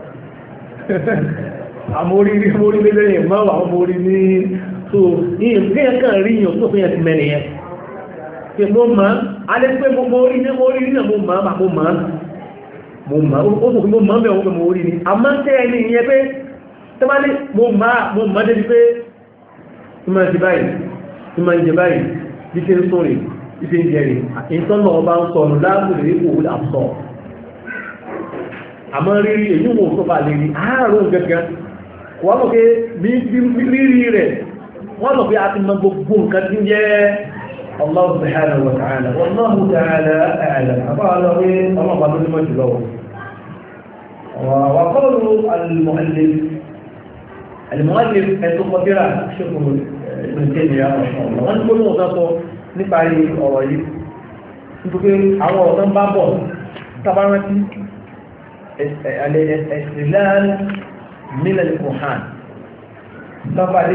A: àmórí lélẹ́yìn mọ́wàá àmórí ní so kíyàn kan ríyàn tó fíyàn ti mẹ́rin yẹn pé mo máa alẹ́ pé mo rí ní mo rí ní mo máa ó sọ pé mo máa bẹ̀rẹ̀ wọ́n mo rí ní a máa ń tẹ́ ẹni yẹn pé tẹ́bálé mo máa débi pé ìmọ̀ ti báyìí ìmọ̀ ìjẹ báyìí bí ṣe ń sórí ìṣe ń jẹrì ìtọ́nà ọba ń sọ̀rọ̀ láàbùrẹ̀ ní òun àpsọ̀ àmọ́ rírí èyí wò tó bá lè rí ààrùn gẹ́gẹ́ wọ́n mọ̀ pé rírí rẹ̀ wọ́n mọ̀ pé a ti mọ gbogbo nǹkan tí ń jẹ́ Allah subhanahu wa ta'ala wallahu ta'ala a'lam àbáwọ̀ lọ pé ọmọ ọba tó ní mọ́ jùlọ wà qawlu al-mu'allif ẹ̀tọ́ kọfíra ṣekùn Ibn Taymiyyah wọ́n ní gbónú ọ̀sán sọ níparí ọ̀rọ̀ yìí nítorí àwọn ọ̀rọ̀ tán bá bọ̀ tàbárántí al-istidlal min al-Qur'an tàbí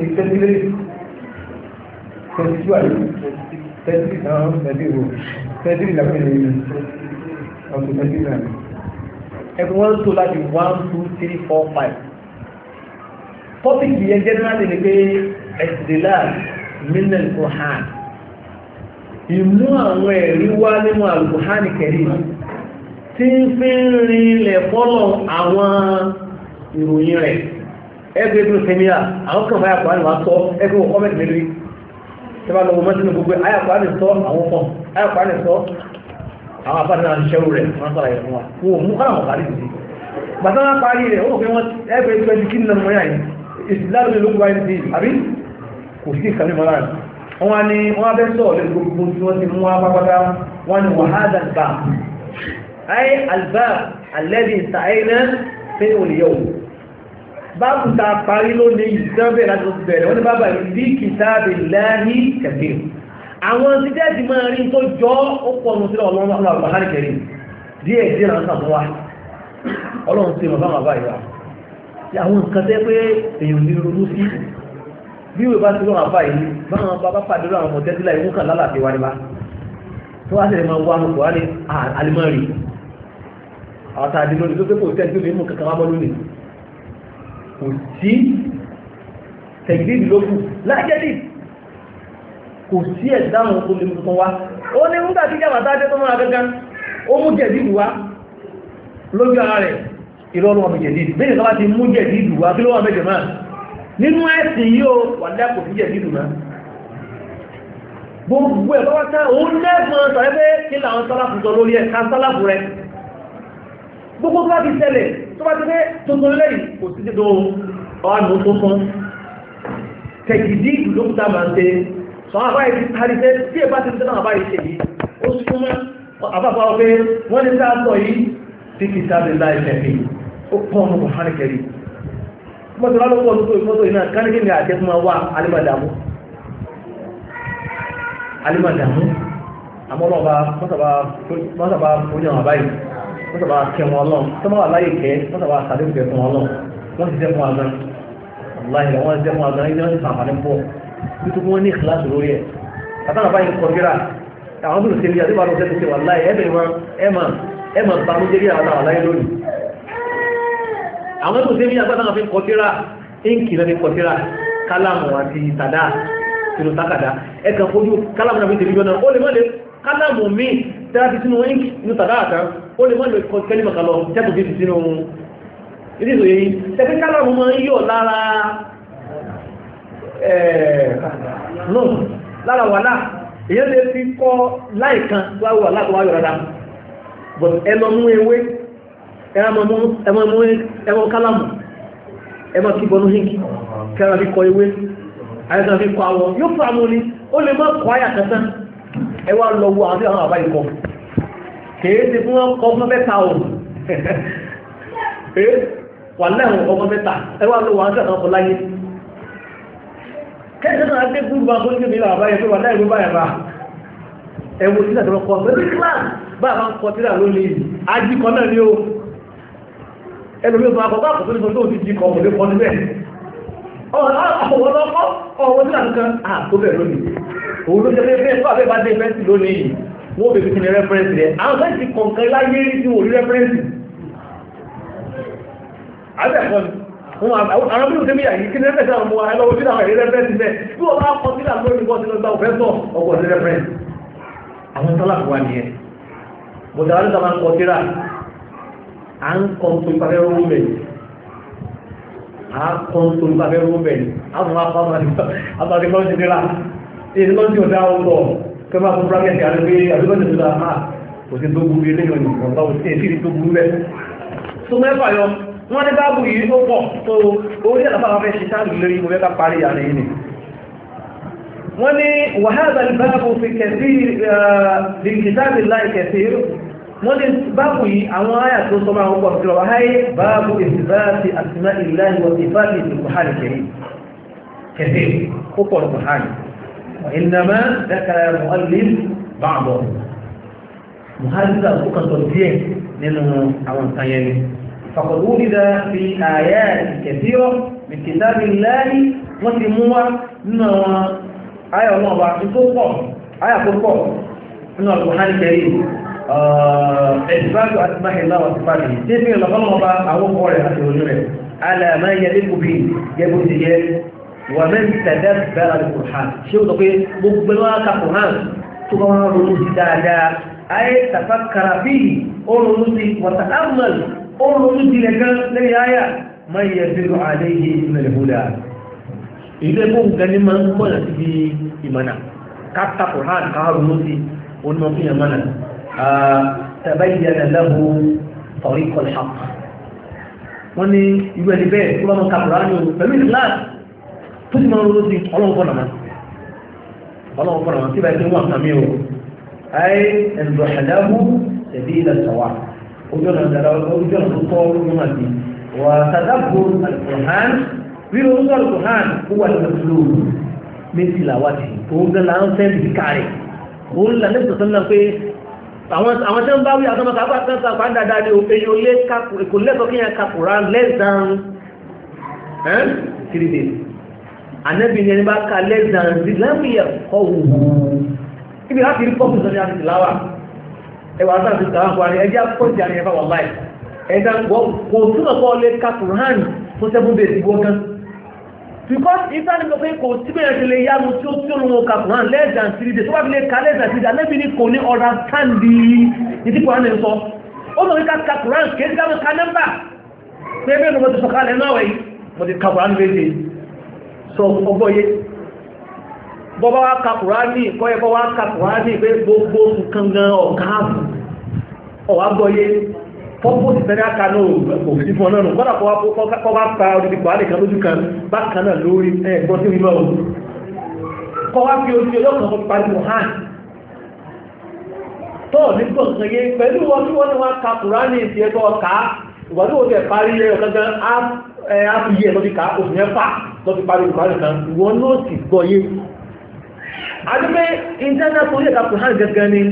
A: ẹgbẹ̀ wọ́n tó láti 1, 2, 3, 4, 5 tọ́pìkì yẹn generally ni pé istidlal min al-Qur'an ìmú àwọn ẹ̀rí wá nínú al-Qur'an Karim tí ń fi ń rin ilẹ̀ fọ́lọ̀ àwọn ìròyìn rẹ̀ ẹgbẹ́ Ibn Taymiyyah àwọn kan fáyà Qur'an wá sọ ẹgbẹ́ wọn kọ́mẹ̀tì mẹ́rin tẹ́bà lọ́wọ́ mọ́sílẹ̀ gbogbo àyà Qur'an sọ àwọn fọ́n àyà Qur'an sọ àwọn afáàdínà ṣẹ́rù rẹ̀ wọ́n sọ́ra ẹ̀ fún wa wọ́n mú kára wọn parí sí gbàtà wọn parí rẹ̀ wọ́n fi wọ́n ẹgbẹ́ ìgbẹ́ kí nínú mọ́ yà yìí ìsìláàrùn ló gbáyé sí àbí kò sí ìkàmí mọ́lá wọ́n ni wọ́n bẹ́ sọ lè gbogbo tí wọ́n ti mú wá pápátá wọ́n ni wàhádà bá ayé albá alẹ́bí ìsàáyé fẹ́ olùyẹ̀wò báàbù ta parí lónìí ìsẹ́bẹ̀ láti bẹ̀rẹ̀ wọ́n ni bábà ìdí kitabillahi kathir àwọn tí jẹ́ ti máa rí tó jọ ó pọ̀nù sí ọlọ́run àbáhárì kẹrin díẹ̀ díẹ̀ náà sàmúwá ọlọ́run sí mọ̀ fáwọn àbáyìí wa àwọn nǹkan tẹ́ pé èyàn ní ronú sí bí wọ́n bá ti lọ́wọ́ àbáyìí báwọn bá pàdé àwọn ọmọ tẹ́sílẹ̀ ìwọ́n kan lálàáfíà wá níbá
B: tó wá sí ẹ̀mọ́ wà ní kòránì alimọ́rì àwọn tàbí lórí tó pé kò tẹ́ tó lè mú kankan wá mọ́ lónìí kò sí tẹ̀gídì lókù lájẹ́dì kò sí ẹ̀dáhùn tó lè mú kankan wá ó ní nígbà tí jàbàtà jẹ́ tó máa gángan ó mú jẹ̀dìdì wá lójú ara rẹ̀ ìrọ̀rùn ọmọ jẹ̀dìdì bẹ́ẹ̀ lọ́wọ́ ti mú jẹ̀dìdì wá kí ló wà mẹ́jẹ̀ máa nínú ẹ̀sìn yóò wà lẹ́kọ̀ọ́ sí jẹ̀dìdì máa gbogbo ẹ̀ lọ́wọ́ tá òun lẹ́gbọ̀n sọ ẹgbẹ́ kí làwọn sálàfù sọ lórí ẹ̀ ká sálàfù rẹ̀ gbogbo tó bá ti ṣẹlẹ̀ tó bá ti pé tuntun lẹ́yìn kò sí dídò ọ̀nà tuntun tẹ̀gìdì ìlúkúta máa ń ṣe sọ àbáyé ti parí pé tí ẹ bá ti tẹ́lá àbáyé ṣe yìí ó súnmọ́ àbábá ọgbẹ́ wọ́n ní sáà sọ yìí tí kì í sáà lè láì fẹ̀fẹ̀ ó pọ̀ ọmọ kò hàn kẹrì mọ́tò lálọ́pọ̀ ọdún tó ìfọ́tò iná káníkì àjẹsùn wa alímọ̀dàmú àmọ́lọ́ba mọ́sàbá oníyàn àbáyé mọ́sàbá kẹwọn ọlọ́run tó máa láyé kẹ́ mọ́sàbá sàdéfẹ́ fún ọlọ́run wọ́n ti jẹ́ fún agan aláìlẹ̀ wọ́n jẹ́ fún agan iná ìfà àǹfààní pọ̀ nítorí wọ́n ní ìkìláàsì lórí ẹ̀ àtàwọn àbáyé kọjúra àwọn tó lè ṣe ní àdébà ló tẹ́ tó ṣe wà láyé ẹ̀bẹ̀ wọn ẹ̀mà banújẹ́rí àwọn àláyé lónìí àwọn tó ṣe ní àgbàtà fi kọjúra ínkì náà fi kọjúra kálámù àti tàdá sínú tákàdá ẹ̀kàn fojú kálámù náà fi tèmi jọ́nà ó lè mọ́ lè kálámù míì tẹ́lá ti sínú ínkì nínú tàdá àtàn ó lè mọ́ lè kẹ́lí mọ̀kànlọ tẹ́kù fi sínú ìdíso yìí tẹ́kí kálámù máa ń yọ̀ lára wàhálà èyàn lè fi kọ́ láìkan tó wà láti wáyọ̀ rárá but ẹmọ mú ewé ẹmọ kálámù ẹmọ kíbọnú hìnkì kẹra fi kọ ewé àyẹ́sàn fi kọ àwọn yóò fà mú ní ó lè mọ́ kọ́ àyà kẹta ẹwà lọ́wọ́ àti àwọn àbá ikọ̀ kèése fún ọkọ̀ ọmọ mẹ́ta ohun wà lẹ́hùn ọmọ mẹ́ta ẹwà lọ́wọ́ àti àwọn ọkọ̀ láyé kẹ́ẹ̀sẹ̀ náà gbé gúrù bá gbójú mi láwà báyẹ̀ tó wà láìrú báyẹ̀ bá ẹwọ sílẹ̀ tó kọ́ pẹ̀lú kíláàsì bá àwọn kọ sílẹ̀ lónìí ajíkọ náà ni ó ẹlòmí ọdún akọ̀ bá kọ̀ tó tó ti jíkọ òlé kọ níbẹ̀ ọwọ́ sílẹ̀ nǹkan tó bẹ̀ lónìí òun ló jẹ́ pé fún àbẹ́ bá dé fẹ́ǹsì lónìí wọ́n bèbí kí ni rẹ́fẹ́rẹ́nsì rẹ̀ àwọn fẹ́ǹsì kọ̀ọ̀kan láyé rí sí orí rẹ́fẹ́rẹ́nsì àbẹ̀kọ́ ni àwọn bí ó tẹ́bí àyí kí ní rẹ́fẹ́sì àwọn ọmọ ẹlọ́wọ́ sí àwọn èrè rẹ́fẹ́sì bẹ́ bí wọ́n bá kọ́ sílẹ̀ lórí bọ́ sínú ọgbà òfẹ́sọ̀ ọgbọ̀n sí rẹ́fẹ́sì àwọn tọ́lápù wà nìyẹn bọ̀dá wọn tàbí kọ́ síra à ń kọ́ tó ìpàfẹ́ rúmẹ̀ à ń kọ́ tó ìpàfẹ́ rúmẹ̀ àwọn afọ́mọdé lọ́n ti nílá èyí lọ́n ti ọ̀dá ọgbọ̀ kẹ́ máa fún brákẹ́tì àríwé àdúgbọ́n ti dá kò sí tó burú ilé ìrìn ọ̀gbà òsì èsì tó burú bẹ́ tó mẹ́fà yọ wọ́n ní báàbù yìí tó pọ̀ tó orí àlàfà fẹ́ ṣe sáàrù lórí mo mẹ́ka parí àrẹ yìí ni wọ́n ní wàhálà báàbù fi kẹsí ìkìtàbí láì kẹsí wọ́n ní báàbù yìí àwọn àyà tó sọ máa ń pọ̀ sí ọ̀há báàbù ìsìbáàtì àtìmá ìlànà wọ́n ti fàtì ìsìnkùhánì kẹsí ó pọ̀ ní kùhánì ìnàmá dákàrà mu'allif báàbọ̀ muhallisa ó kàn sọ díẹ̀ nínú àwọn nǹkan yẹn ni فقد ولد في آيات كثيرة من كتاب الله وسموها إنه آية الله بعد سوق آية سوق إنه القرآن الكريم إثبات أسماء الله وصفاته تفي الله بعد أو قول أسرجله على ما يليق به يبوزيه ومن تدبر القرآن شو تقول مقبلها كقرآن تقول رموز دادا أي تفكر فيه ورموز وتأمل ọrùn jílẹ̀ gan lẹ́yìn ayá ma yẹ bílò àléyé ìmẹ̀lẹ̀ húdá ilé fún gani ma ń mọ́nà sí bí ìmọ̀nà káàkà kùrán káàrùn ún sí onímọ̀ fún ìyàmọ́nà tàbáyẹ̀ lẹ́hu ọ̀rí kọlhaq wọ́n ní ìwé ẹni bẹ́ẹ̀ tó bá mọ́ kàkùrán ní pẹ̀lú ìsìláàsì tó sì máa ń ronú sí ọlọ́run fọ́nà tí bá ti wọ́n kàmí o ayé ẹ̀ndọ̀ṣẹ̀dáhù tẹ̀bí ilẹ̀ sọ̀wà وجونا نمتي وتدبر القرآن ويرون القرآن هو المطلوب من تلاوته وهذا لا يمكن ذكره وقال النبي صلى الله عليه وسلم àwọn tí wọ́n bá wí àtọ́mọ̀ kàbá kẹta pàdàdà ní èyí olè kò lẹ́tọ̀ kí yẹn ka Quran less than 3 days Ànábì ní ẹni bá ka less than lámìyà kọwùhù ibi láti rí pọ́pù sọ ní àti tìláwà ẹwà àtàkì tìláwà kọ́ ní ẹjẹ́ pọ́ǹtì àní ẹfà wà láì ẹ̀dá kò túnmọ̀ kọ́ lè ka Kùránì fún 7 days ìwọ́n kan because ìtàní lọ pé kò tí bẹ̀rẹ̀ ti lè yánu tí ó lóun ka Kùránì less than 3 days tó bá fi lè ka less than 3 days alẹ́bí ni kò ní understand ìdí Kùránì sọ ó lọ rí ká Kùránì kéjì ká ká nọ́mbà pé bẹ́ẹ̀ ni mo ti sọ kalẹ̀ náà wẹ̀ mo ti ka Kùránì méje sọ ọgbọ́yé bọ́bá wá ka Kùránì kọ́ ẹ̀kọ́ wá ka Kùránì pé gbogbo nǹkan gan ọ̀káàbù ọ̀wá gbọ́yé fọ́pọ̀ ti tẹ́lẹ̀ aka náà òfin fún ọ̀nà gbọ́dà kọ́ wá pa odidi Kùránì kan lójú kan bákan náà lórí ẹgbọ́n tí mímọ́ kọ́ wá fi ojú ọjọ́ kan fọ́ parí Kùránì tọ́ nígbà ṣẹ̀yẹ pẹ̀lú wọn tí wọ́n ní wá ka Kùránì ti ẹ̀tọ́ ọ̀ká ìgbàdí òun tẹ̀ parí ẹ̀rọ kankan á fi yẹ lọ́fi ká oṣù mẹ́fà lọ́fi parí Kùránì kan ìwọ náà sì gbọ́yé adúgbé internet orí ẹ̀ka Kùránì gẹ́gẹ́ ni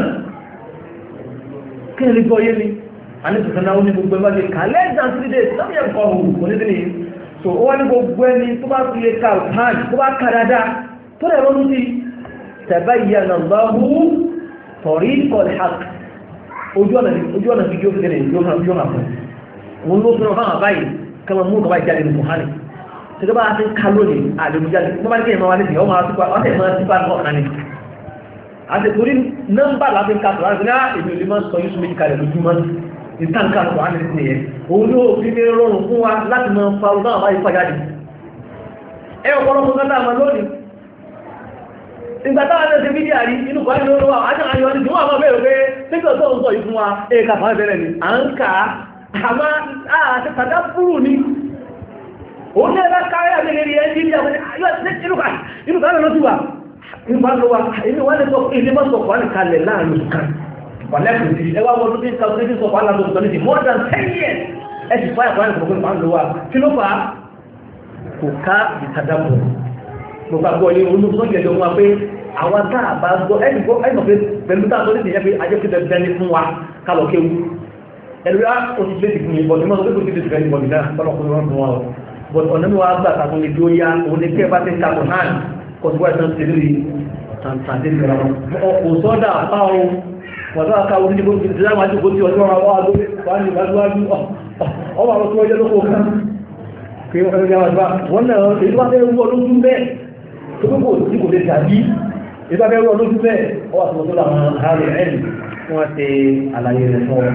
B: kí ni gbọ́yé ni a ní ṣùgbọ́n náà ó ní gbogbo ẹgbẹ́ jẹ́ kàlẹ́ than 3 days lọ́bí ẹ̀kọ́ ohun kò ní dínì so ó wá ní gbogbo ẹni tó bá fi lè ka Kùránì tó bá ká dáadáa tó rẹ̀ rọ́nú sí tabayyana Allahu tariqal haqq ojú ọ̀nà fídíò fẹ́rẹ̀ yóò hàn fún wọn ló fẹ́ràn fáwọn àbáyìí kama mú kọba ìjáde ní Kùránì tí ó bá ti ká lónìí àdèmújáde wọ́n bá ní kí ẹ̀mọ́ wá nídìí ọmọ ọ̀tẹ̀ mọ́ sí bá ọ̀kan ni àti torí nọ́mbà láti ká Kùránì ní èmi ò lè máa sọ yusuf méjì kalẹ̀ lójúmọ́ ìtànkà Kùránì ní ẹ̀ òun ló fi ní rọrùn fún wa láti máa fa ọdún àwọn àyíká jáde ẹ ọ̀pọ̀lọpọ̀ kátà máa lónìí ìgbà táwọn ẹ̀sẹ̀ fídíà rí inú kan ní olówó àjọ àyọ̀ ní ìwọ̀n àwọn bẹ̀rẹ̀ pé síkọ̀ tó ń sọ yìí fún wa ẹ̀ka fún ẹ̀bẹ̀rẹ̀ ni à ń kà á àmá àti tàdá fúrù ní òun ní ẹ̀bá kárí àgbẹ̀rẹ̀ rí ẹni ní àwọn inú kan lọ́tí wà nípa lọ́wà inú wọ́n lè sọ ilé mọ́ sọ wà ní kalẹ̀ láàrin kan wà lẹ́kùn sí ẹwà wọ́n tó ti ń kàwé tí sọ wà láàrin tó ní more than 10 years ẹ ti fáyà fáyà kọ̀ọ̀kan fà ń lọ́wà kí ló fà á kò ká ìtàdàpọ̀ gbogbo àgbọ̀ ilé olùsọ́jẹ̀ ló wá pé àwọn táà bá gbọ́ ẹnìkọ́ pé pẹ̀lú táà tó ní ìyẹ́ pé ajẹ́kí dẹni fún wa kálọ̀ kéwú ẹ̀rọ òsì lè dìkún ìbọn ní mọ́sán pé kò sí lè dìkún ìbọn nìdá tọ́lọ̀kùnrin wọn fún wọn but ọ̀nà mi wá gbà tàkùn lè dó yá òun ní kẹ́ bá ti ń takùn náà kọ̀tùwà ìtàn ti rí tàǹtàǹtì ìgbàra wọn kò sọ́dà apá o wọ́n tó ká orí nígbò tí láwọn àjòkó tí ọjọ́ ọmọ wa lórí wà ní ìwájú ọmọ àwọn tó ọjọ́ lókò kan kí wọ́n fẹ́ gbà wọ́n náà èyí wá fẹ́ rú ọlójú bẹ́ẹ̀ tó gbogbo tí kò lè dàbí èyí wá fẹ́ rú ọlójú bẹ́ẹ̀ ọwọ́ àtúntò làwọn ààrẹ ẹ̀rì wọ́n ti àlàyé rẹ̀ fún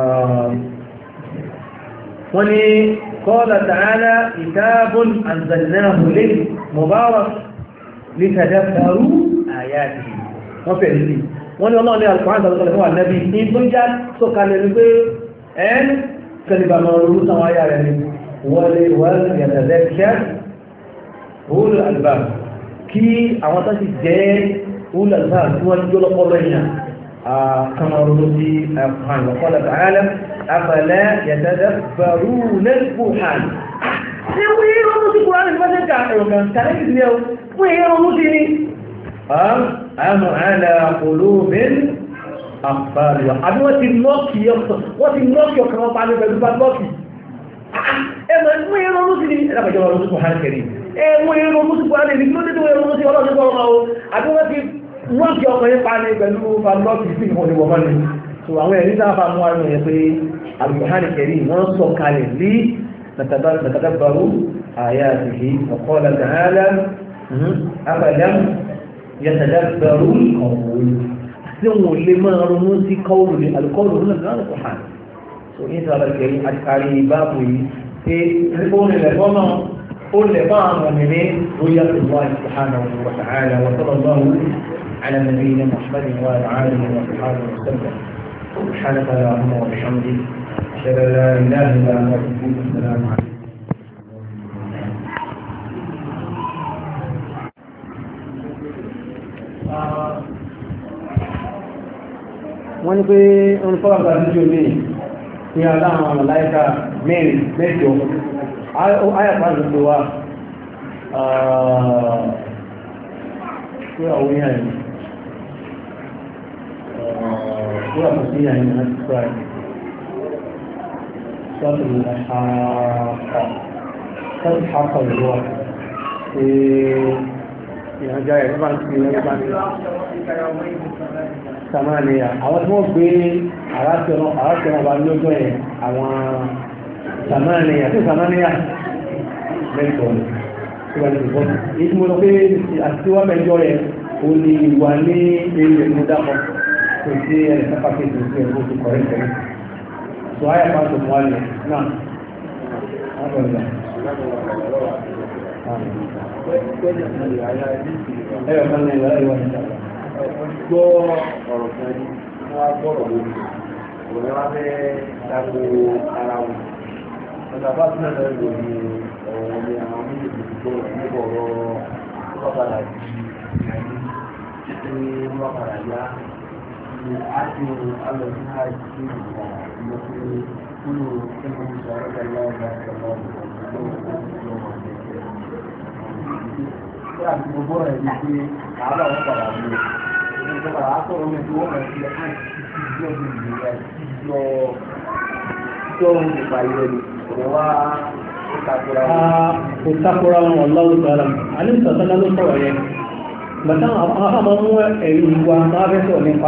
B: wọ́n ni qala ta'ala kitabun anzalnahu ilayka mubarak litadabbaru ayatihi wọ́n fẹ̀rẹ̀ sí wọ́n ni ọlọ́run ní Al-Qur'an àtàlùkọ̀lẹ̀ fún ànábì ní tó já sókalẹ̀ ní pé ẹn kẹlìbà máa rú sáwọn ayá rẹ̀ ni wọ́n yatadhakkar ulul albab kí àwọn tó sì jẹ́ ulul albab tí wọ́n jọ́ lọ́pọ̀ lọ́yìn كما رضي القرآن وقال تعالى أفلا يتدبرون القرآن وين رضي القرآن المسجد كان تعرف اليوم وين رضي أم على قلوب أقفالها أبي وتنوكي وتنوكي وكما قال بالنوكي أما وين رضي لا بجوا رضي القرآن الكريم وين رضي القرآن الكريم وين رضي الله سبحانه أبي wọ́n kí ọkọ̀ yẹ́ parí pẹ̀lú fanlọ́kì sí ìwọ̀n ni wọ́n ní so àwọn ẹ̀rí sáfà mú àwọn ẹ̀yẹ pé Al-Qur'an Karim wọ́n sọ kalẹ̀ ní nàtàdàbàrú ayatihi qala ta'ala afalam yatadabbaru al-qawl tí wọ́n lè máa ronú sí kọ́ọ̀lù ní alukọ́ọ̀lù ní Al-Qur'an so ní sábà kẹrin àti báàbù yìí pé ó lè bá àwọn ọmọdé lórí Allah subhanahu wa ta'ala wa sallallahu على نبينا محمد وعلى آله وصحبه وسلم سبحانك اللهم وبحمدك أشهد أن لا إله إلا أنت أستغفرك السلام عليكم wọ́n ní pé wọ́n fọ́gbà gbàdújò ní ní aláwọn àmàláìka mẹ́rin mẹ́jọ ayàpá ìlú wa pé àwọn èèyàn yìí wọ́n kò sí àyìn láti fúráì sọ́tù àpá ìlú wa pé ìrìnàjò ayẹ̀ nígbà tí wọ́n bá ní Samaniya àwọn tí wọ́n gbé àrásìọ̀nà bá ní ọjọ́ yẹn àwọn Samaniya tí Samaniya mẹ́tọ̀ ìwọ̀n èyí tí mo lọ pé àti wọ́n mẹ́jọ rẹ̀ ó ní ìwà ní ilẹ̀ tó dákọ̀ tó sí ẹ̀rẹ̀ sápàkì tó sí ẹ̀rọ tó kọ̀rẹ́ tẹ̀lé so ayà pa tó wà lẹ̀ náà ẹ̀yọ̀ kan ní ìwà ìwà ìjọba
C: gbọ́ ọ̀rọ̀ kan ní wọ́n á gbọ́rọ̀ lórí òun wá fẹ́ dáko ara wọn ọ̀nà bá tún náà lò ní ọ̀rọ̀ ní àwọn méjèèjì gbọ́rọ̀ nípa ọ̀rọ̀ tó bá padà di ní wọ́n padà yá ní àti alọ́ ní àìsí ìgbà ìmọ̀ pé kúrò ẹgbẹ́ ìṣẹ́ ọ̀rọ̀ ìyá ọ̀gá ìjọba àti gbogbo ẹ̀ ní pé àádọ́ wọn padà mú ìjọba àtọ́rọ̀ mẹ́tí wọ́n mọ̀ sí àti ìjọ ìlú rẹ̀ ìjọ ìpa ilẹ̀ ni ọ̀rẹ́ wá
B: kò takora wọn ọlọ́wọ́ sọ́ra alẹ́sọ̀tọ́lá ló sọ̀rọ̀ yẹn bàtà àwọn àmọ́ mú ẹ̀rí wa máa fẹ́ sọ̀rọ̀ nípa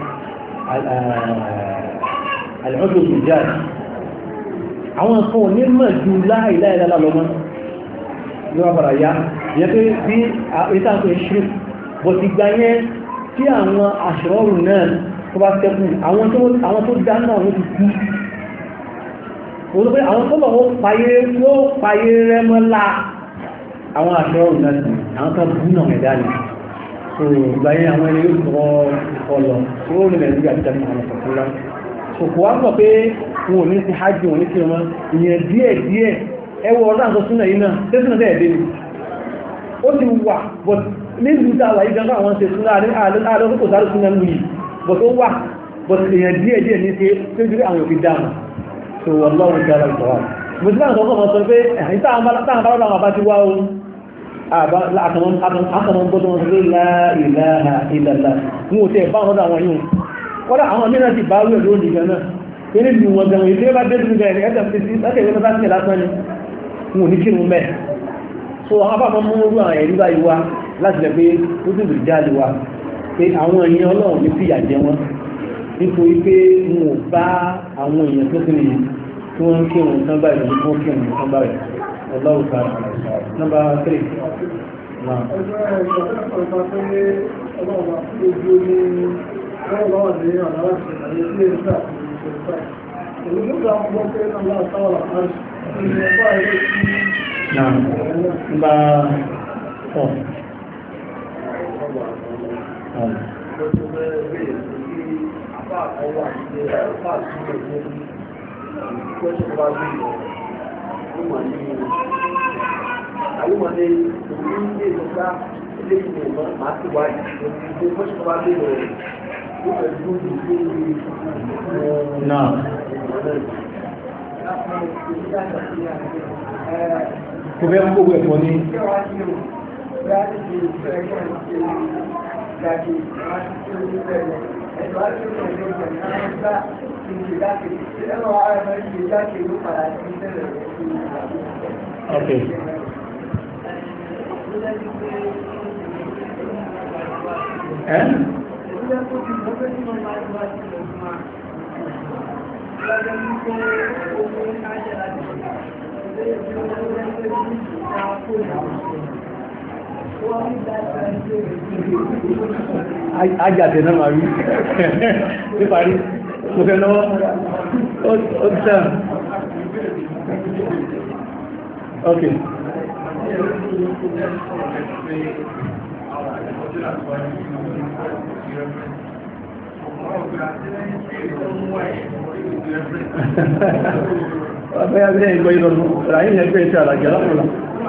B: àlẹ́ọ̀dọ̀ ìjáde àwọn kan ò ní mọ̀ ju láìláìlá lọ́mọ́ ní wọ́n padà yá ìyẹn pé bí ìtàkùn ìṣirò bọ̀ ti gbà yẹn tí àwọn àṣọ́rù náà tó bá tẹ́kù àwọn tó dá náà wọ́n ti kú olùpẹ́ àwọn tó lọ́wọ́ payé rẹ́mọ́lá àwọn àṣọ́rù náà sí àwọn tó bú náà ẹ̀dá ni so ìgbà yẹn àwọn ẹni yóò tọ́ ọlọ tó rí lẹ̀ nígbà títà àwọn ọ̀pọ̀lá so kò wá sọ pé wọn ò ní sí hajj wọn ní kí wọn ìyẹn díẹ̀ ẹwọ ọ̀dá àtọ́ súnà yìí náà tẹ́sùnà tẹ́ ẹ̀dẹ́ ni ó ti wà but nílùú dáwà yìí gan àwọn ṣe súnà àádọ́sọ́kò sáré súnà lù yìí but ó wà but èèyàn díẹ̀ ní ṣe tó jẹ́ àwọn òfin dáàmà so ọlọ́run jẹ́ ara ìtọ́wà mo ti bá àwọn ọkọ̀ sọ pé ẹ̀yìn táwọn bá lọ́wọ́ bá ti wá o àkàmọ́ gbọ́dọ̀ wọn sọ pé la ilaha illallah wọn ò tẹ́ bá wọn àwọn yìí kọ́lá àwọn mìíràn ti bá wúlò lónìí gan náà pé nílùú wọn gan ìdílé bá dé dúró gan ẹ̀ẹ́dẹ̀ wọn ní kírun mẹ́ so àwọn afáfọ́ mú orú àwọn ẹ̀rí báyìí wá láti lẹ́ pé ó dùn bí jáde wá pé àwọn èèyàn ọlọ́run ní fìyà jẹ wọn nítorí pé wọn ò bá àwọn èèyàn tó kiri tí wọ́n ń kírun tán báyìí lórí fún kírun tán báyìí ọlọ́run ká nọ́mbà 3 náà. Nah, Mbak Oh. Nah. Kò fẹ́ gbogbo ẹ̀fọ́ ní okay. Ajáde náà máa rí ní parí tó fẹ́ lọ́wọ́ ó ti sẹ́rùn ok Abẹ́yà bí ẹ̀yìn gbọ́yìn lọ́nà, ràyìn ní ẹgbẹ́ ìṣẹ́ àlàjẹ́ lápùlá.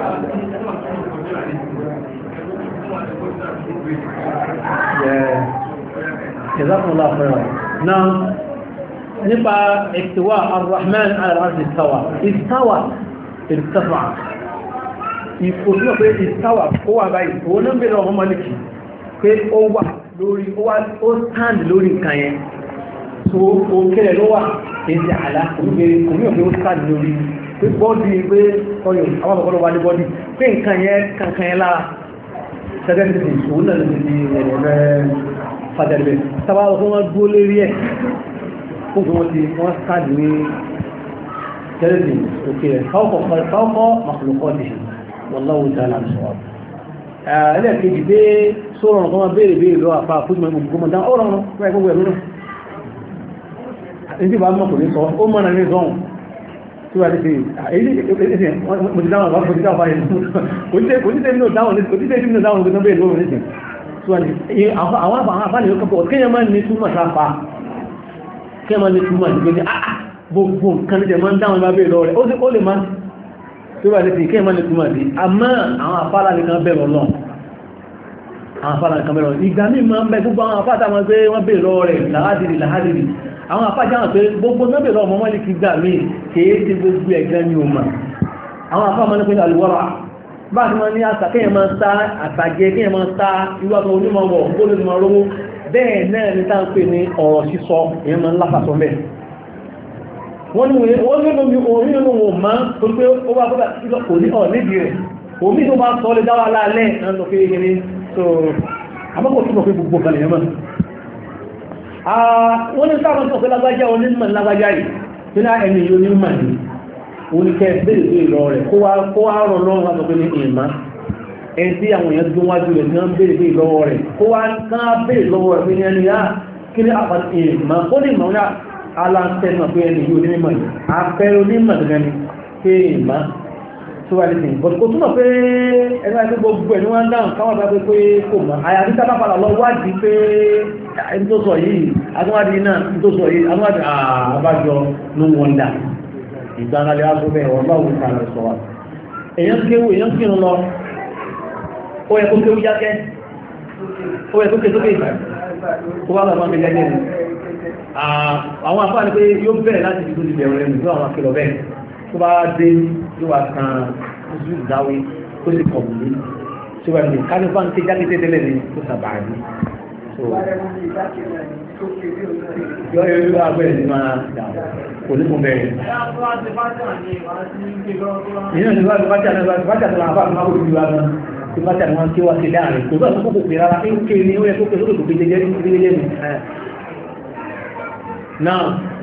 B: Ìzákùnlá fẹ́ràn. Náà, nípa ìtìwà Ar-Rahman al-Arsh istawa. Istawa, irtafa. Ìfòsíwọ̀ pé istawa ó wà báyìí, owó náà bèèrè ọmọ Málíkì pé ó wà lórí, ó stand lórí nǹkan yẹn. So, ó kéré ló wà. Èsì àlá olúbẹ̀rẹ̀ kò ní ọ̀pẹ́ ó sáàdì lórí pé bọ́ọ̀dì pé ọyọ̀ àwọn ọ̀pọ̀lọpọ̀ wà ní bọ́ọ̀dì pé nǹkan yẹn lára sẹ́gẹ́sì òun náà lè di ẹ̀rẹ̀ fàjàdìbẹ̀ sábà fún wọn dúró lérí ẹ̀ fún wọn ti wọ́n sáàdì ní jẹ́rẹ̀dì òkè rẹ̀ káwọ́kọ́ màkùlùkọ́ ti wallahu ta'ala sọ̀rọ̀ ẹlẹ́ẹ̀kejì pé sọ́rọ̀ ọ̀nà kan máa béèrè lọ àpá àfújùmọ̀ gbogbo mọ̀ dáa ọ̀rọ̀ ọ̀rọ̀ gbogbo ẹ̀rọ náà ní bá mọ̀ kò ní sọ ó mọ̀ náà ní zọ́n tí wà ní ṣe mo ti dáwọn àwọn ìdáwọn báyìí kò ní tẹ́lẹ̀ dáwọn ọ̀gbẹ̀tán bẹ́ẹ̀ lọ́wọ́ nísìn tí wà ní àwọn àbálẹ̀ yóò kọ́kọ́ kéèyàn máa ní túmọ̀ sáfà kéèyàn máa ní túmọ̀ sí pé ní gbogbo nǹkan níjẹ̀ máa ń dáwọn ìbá bẹ́ẹ̀ lọ rẹ̀ ó lè máa tí wà ní kéèyàn máa ní túmọ̀ sí àmọ́ àwọn àfálà nìkan bẹ̀rẹ̀ ọlọ́run àwọn afárá nǹkan mẹ́rọ ìgbà mí máa ń bẹ gbogbo àwọn afáta wọn pé wọ́n bèèrè lọ rẹ̀ làhádìrì àwọn afájá wọn pé gbogbo mẹ́bèèrè lọ mọ́mọ́ lè kí gbà mí kèé tí gbogbo ẹ̀gán ní ọmọ àwọn afá máa ń pè ní àlùwọ́rà bá ti máa ní àṣà kéèyàn máa ń sá àtàgé kéèyàn máa ń sá irú àtọ̀ onímọ̀ wọ̀ gbólódùmọ̀ rówó bẹ́ẹ̀ náà ní táà ń pè ní ọ̀rọ̀ sísọ èèyàn máa ń láfàsọ mẹ́ wọ́n ní omi nínú wọn máa tó pé ó bá kò ní ọ̀ nídìí rẹ̀ omi tó bá sọ lè dáwà láàlẹ́ náà lọ pé gẹ́gẹ́ so àmọ́kò tí mọ̀ pé gbogbo kan lèyàn mọ́ wọ́n ní sáwọn tó fẹ́ lágbájá onímọ̀ lágbájá yìí tí náà ẹni yóò ní mọ̀ ní oníkẹ́ bèèrè lọ rẹ̀ kó wá rọ̀ lọ́wọ́ wá sọ pé ní ìmá ẹni tí àwọn èèyàn tó wájú rẹ̀ tí wọ́n bèèrè lọ́wọ́ rẹ̀ kó wá kán bèèrè lọ́wọ́ rẹ̀ pé ní ẹni yá kí ní àpàtì ìmá kó ní ìmọ̀ ní aláǹtẹ́mọ̀ pé ẹni yóò ní mọ̀ ní apẹ́rẹ́ onímọ̀ gẹ́gẹ́ pé ìmá tó wà lẹ́sìn but kò túnmọ̀ pé ẹgbẹ́ ẹgbẹ́ gbogbo ẹ̀ ní wọ́n dáhùn káwọn bá pé kò mọ̀ àyàfi tá bá padà lọ wádìí pé ẹni tó sọ yìí agbádìí náà tó sọ yìí agbádìí àbájọ ló wọ́n dà ìgbàlẹ̀ agbóbẹ̀ wọ́n bá wù kàrẹ̀ sọ wa èyàn kírun lọ ó yẹ kó kéwú jákẹ́ ó yẹ kó ké sókè ó wá lọ́wọ́ mi jẹ́jẹ́ ni àwọn afá ni pé yóò bẹ̀rẹ̀ láti fi tó ti bẹ̀rẹ̀ rẹ̀ nìkan àwọn akẹ́lọ bẹ́ẹ̀ tó bá dé yóò wá kan oṣù ìdáwé tó sì kọ̀ wùlé tó bá ní kánífà ń ké jáde tẹ́tẹ́lẹ̀ ní tó sàbà ní. yọ yóò abẹ́rẹ́ ní máa dà kò ní kún bẹ́ẹ̀. ìyẹn ní wàá bàtà náà bàtà tó náà bá máa wò lójú wa náà tó bàtà ni wọ́n ké wá sí dáàrin kò bá tó kò pè rárá ń ké ní ó yẹ kó ké sókè kò pé jẹjẹ ní náà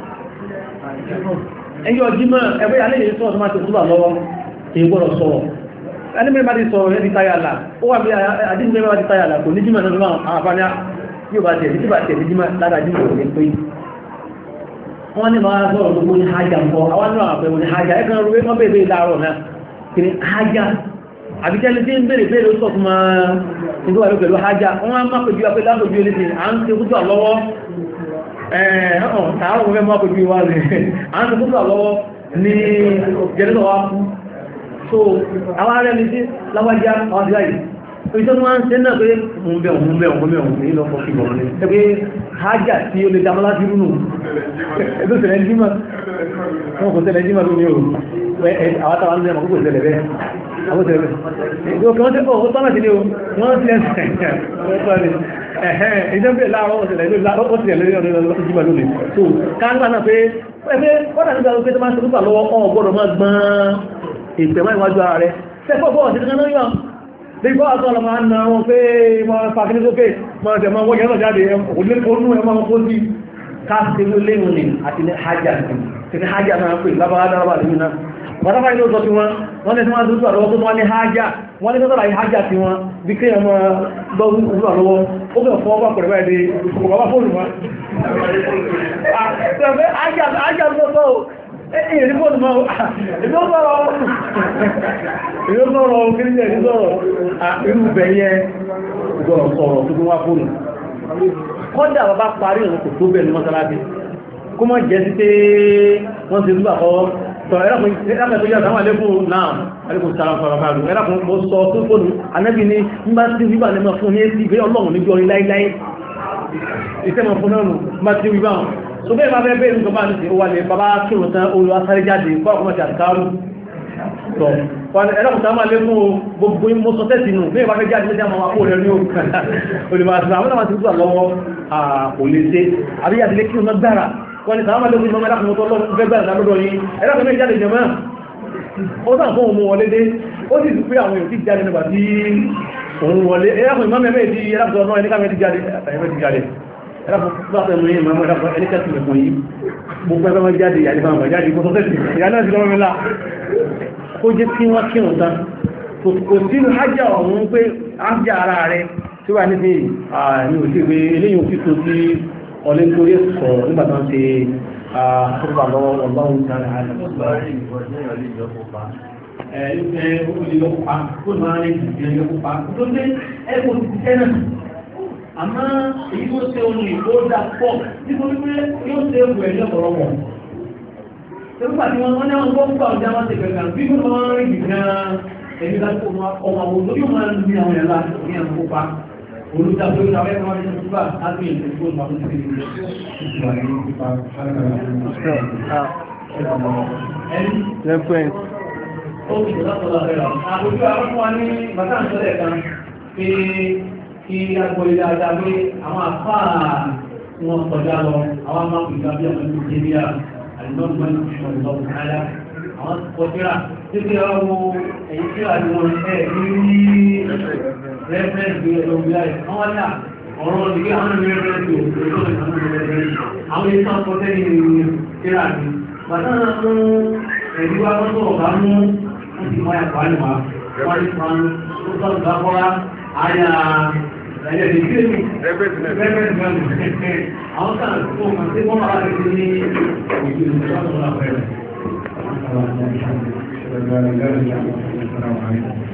B: ẹyọ jímọ̀ ẹgbẹ́ alẹ́ yìí sọ́ọ̀ tó máa ti kúrò lọ́wọ́ èyí gbọ́dọ̀ sọ̀rọ̀ ẹni mẹ́rin bá ti sọ̀rọ̀ ẹni táyàlà ó wà bí àdíjì mẹ́rin bá ti táyàlà kò ní jímọ̀ náà lọ́wọ́ àwọn àfáàní yóò bá tẹ̀lé tí bá tẹ̀lé jímọ̀ lára jímọ̀ kò ní pé wọ́n ní máa sọ̀rọ̀ gbogbo ní hajjá ń bọ̀ àwọn náà àpẹẹrẹ ní hajjá ẹ̀kan rúwé wọ́n bèèrè láàárọ̀ náà kì ní hajjá àbíkẹ́ni tí ń bèèrè bèèrè sọ fún máa ń tó wà ló pẹ̀lú hajjá wọ́n máa pẹ̀lú apẹ́ lápẹ̀lú ẹni tí à ń ṣe kútù àlọ́wọ́ tààrọ̀ mọ́ mọ́ pẹ̀lú ìwà rẹ̀ à ń ṣe kútù àlọ́wọ́ ní jẹ́rẹ́lọ́ wá fún so àwọn ará ẹni tí láwájá àwọn àti láyìí ìjọ wọ́n ń ṣe náà pé òun ní lọ́pọ̀ sí ìwọ̀n ní ẹgbẹ́ hajjá tí ó lè dámọ́ láti rúnù ẹgbẹ́ tẹ̀lẹ̀ jímọ̀ wọn kò tẹ̀lẹ̀ jímọ̀ lóní o àwọn tàwọn ní ẹmọ̀ kò tẹ̀lẹ̀ bẹ́ àwọn tẹ̀lẹ̀ bẹ́ ìjọ kan tẹ́ ọ̀ tọ́nà sí ní o wọ́n ti lẹ́ ìjọba láàárọ̀ ó tẹ̀lẹ̀ lórí jímọ̀ lónìí so káńgbà náà pé ẹgbẹ́ kọ́nà nígbà pé tó máa ń ṣe púpà lọ́wọ́ ọ̀ gbọ́dọ̀ máa gbọ́n ìpẹ̀mọ́ ìwájú ara rẹ̀ tẹ́fọ́ bọ́ọ̀ sí kan náà yàn nígbà àtọ́lọ máa ń na wọn pé ma fàkíní sókè ma tẹ̀mọ́ wọ́n yẹ́nà jáde olú ẹmọ́ wọn kó sí káàkiri léhun ní àti ní hajjá ti ní hajjá náà pè lábárádára lèyìn náà wọ́n ní ọjọ́ tí wọ́n ní tí wọ́n dúdú àlọ́wọ́ tó wọ́n ní hajjá wọ́n ní tọ́tọ́lá hajjá tí wọ́n bí kí ẹmọ lọ́wọ́ àlọ́wọ́ ó bẹ̀ fọ́ ọba pẹ̀lẹ̀ báyìí ọba fóònù wọn èyí fóònù máa ìlú sọ̀rọ̀ kírísẹ̀ ní sọ̀rọ̀ irú bẹ̀yẹ gbọ́rọ̀ sọ̀rọ̀ tó gún wá fóònù kọ́dà bàbá parí ọ̀nà kò tó bẹ̀rẹ̀ mọ́sálásí kó mọ́ jẹ́ sí pé wọ́n ti rúgbà kọ́ sọ ẹ̀rọ̀kùn tó yá àwọn alẹ́kùn náà alẹ́kùn sára farafaru ẹ̀rọ̀kùn mo sọ tó fóònù anábì ní nígbà tí wíbà ní mọ́ fún ní èsì ìgbé ọlọ́run níbi orin láíláí ìsẹ́mọ̀ fún náà má ti wíbà so bẹ́ẹ̀ bá bẹ́ẹ̀ bẹ́ẹ̀ nǹkan bá ní sí ó wà lè bàbá kírùn tán olú asáré jáde fọ́ọ̀kọ́mọ̀ ti àtìkárù tọ́ ẹ̀lọ́kùn máa lé fún gbogbo mọ́sọ̀ tẹ́sì nù bẹ́ẹ̀ bá fẹ́ jáde mẹ́ta máa kó rẹ̀ ní olùmọ̀sílẹ̀ àwọn àwọn ti gbà lọ́wọ́ kò lè ṣe àbíyàtìlé kírùn náà gbára wọ́n ni sàmà lé fún ìmọ̀ ẹ̀lọ́kùn tó lọ́wọ́ gbẹ́gbẹ́ lọ́dọ̀ yìí ẹ̀lọ́kùn méjì jáde jẹmọ́ ó sàn fún òun wọlé dé ó sì pé àwọn èèyàn ti jáde nígbà tí òun wọlé ẹ̀lọ́kùn ìmọ̀ mẹ́mẹ́ ẹ̀rọ fún mi máa mọ́ ẹ̀rọ ẹni kẹ́sì mẹ́kàn yìí gbogbo ẹgbẹ́ wọn jáde ìyá nípa àwọn jáde kó tó tẹ̀sí ìyá náà ti lọ́wọ́ mi lá kó jẹ́ kí wọ́n kírun tán kò sínú ájá ọ̀hún pé ájá ara rẹ̀ tí wà ní sí àmì òsì pé eléyìí òfin tó sí ọlẹ́ nítorí sọ̀rọ̀ nígbà tán ṣe àkókò lọ́wọ́ ọlọ́run tààrà
A: àmọ́ èyí tó ṣe ohun ìgbó dá pọ̀ nítorí pé yóò ṣe ewu ẹ̀ lọ́pọ̀lọpọ̀. Nígbà tí wọ́n ní wọ́n gbọ́ púpọ̀ ọjà wọn ṣe gẹ̀gẹ̀ bí wọ́n máa ń rìn gan-an ẹ̀mí láti ọmọ àwọn olórí yóò máa ń ní àwọn ẹ̀la ní àwọn kópa. Olùdásó ìlú àwọn ẹ̀ka wọn ní ṣùgbà láti ìlú tó máa ń ṣe ìgbà ní ipa
B: reference.
A: Ó ti lọ́pọ̀lọpọ̀ rẹ̀. Àbójú àwọn fún wa ní bàtà ìṣọ́lẹ̀ kan pé kí agbóyè dáadáa pé àwọn àfáà wọn kọjá lọ àwọn amákùnrin àbí àwọn ìlú jẹ́bíà àìlọ́gbọ̀n ìṣòro ìlọ́gbọ̀n àádá àwọn kọjá títí ọwọ́ èyí tí àti wọn ẹ̀ ní rẹ́fẹ́rẹ́sì ẹlòmíà wọ́n wá ní ọ̀rọ̀ ìgbé àwọn rẹ́fẹ́rẹ́sì òṣèlú àwọn èyí tán kọjá ní kíra ní bàtà náà fún ẹ̀rí wá wọ́n sọ̀rọ̀ bá mú wọ́n ti máa yàtọ̀ àníwá wọ́n ti fún tó sọ̀rọ̀ bá kọ́ra àyà ẹ̀yẹ̀ ìgbé mi rẹ́fẹ́rẹ́sì àwọn kan tó kàn sí wọ́n máa rẹ̀ ní ìgbé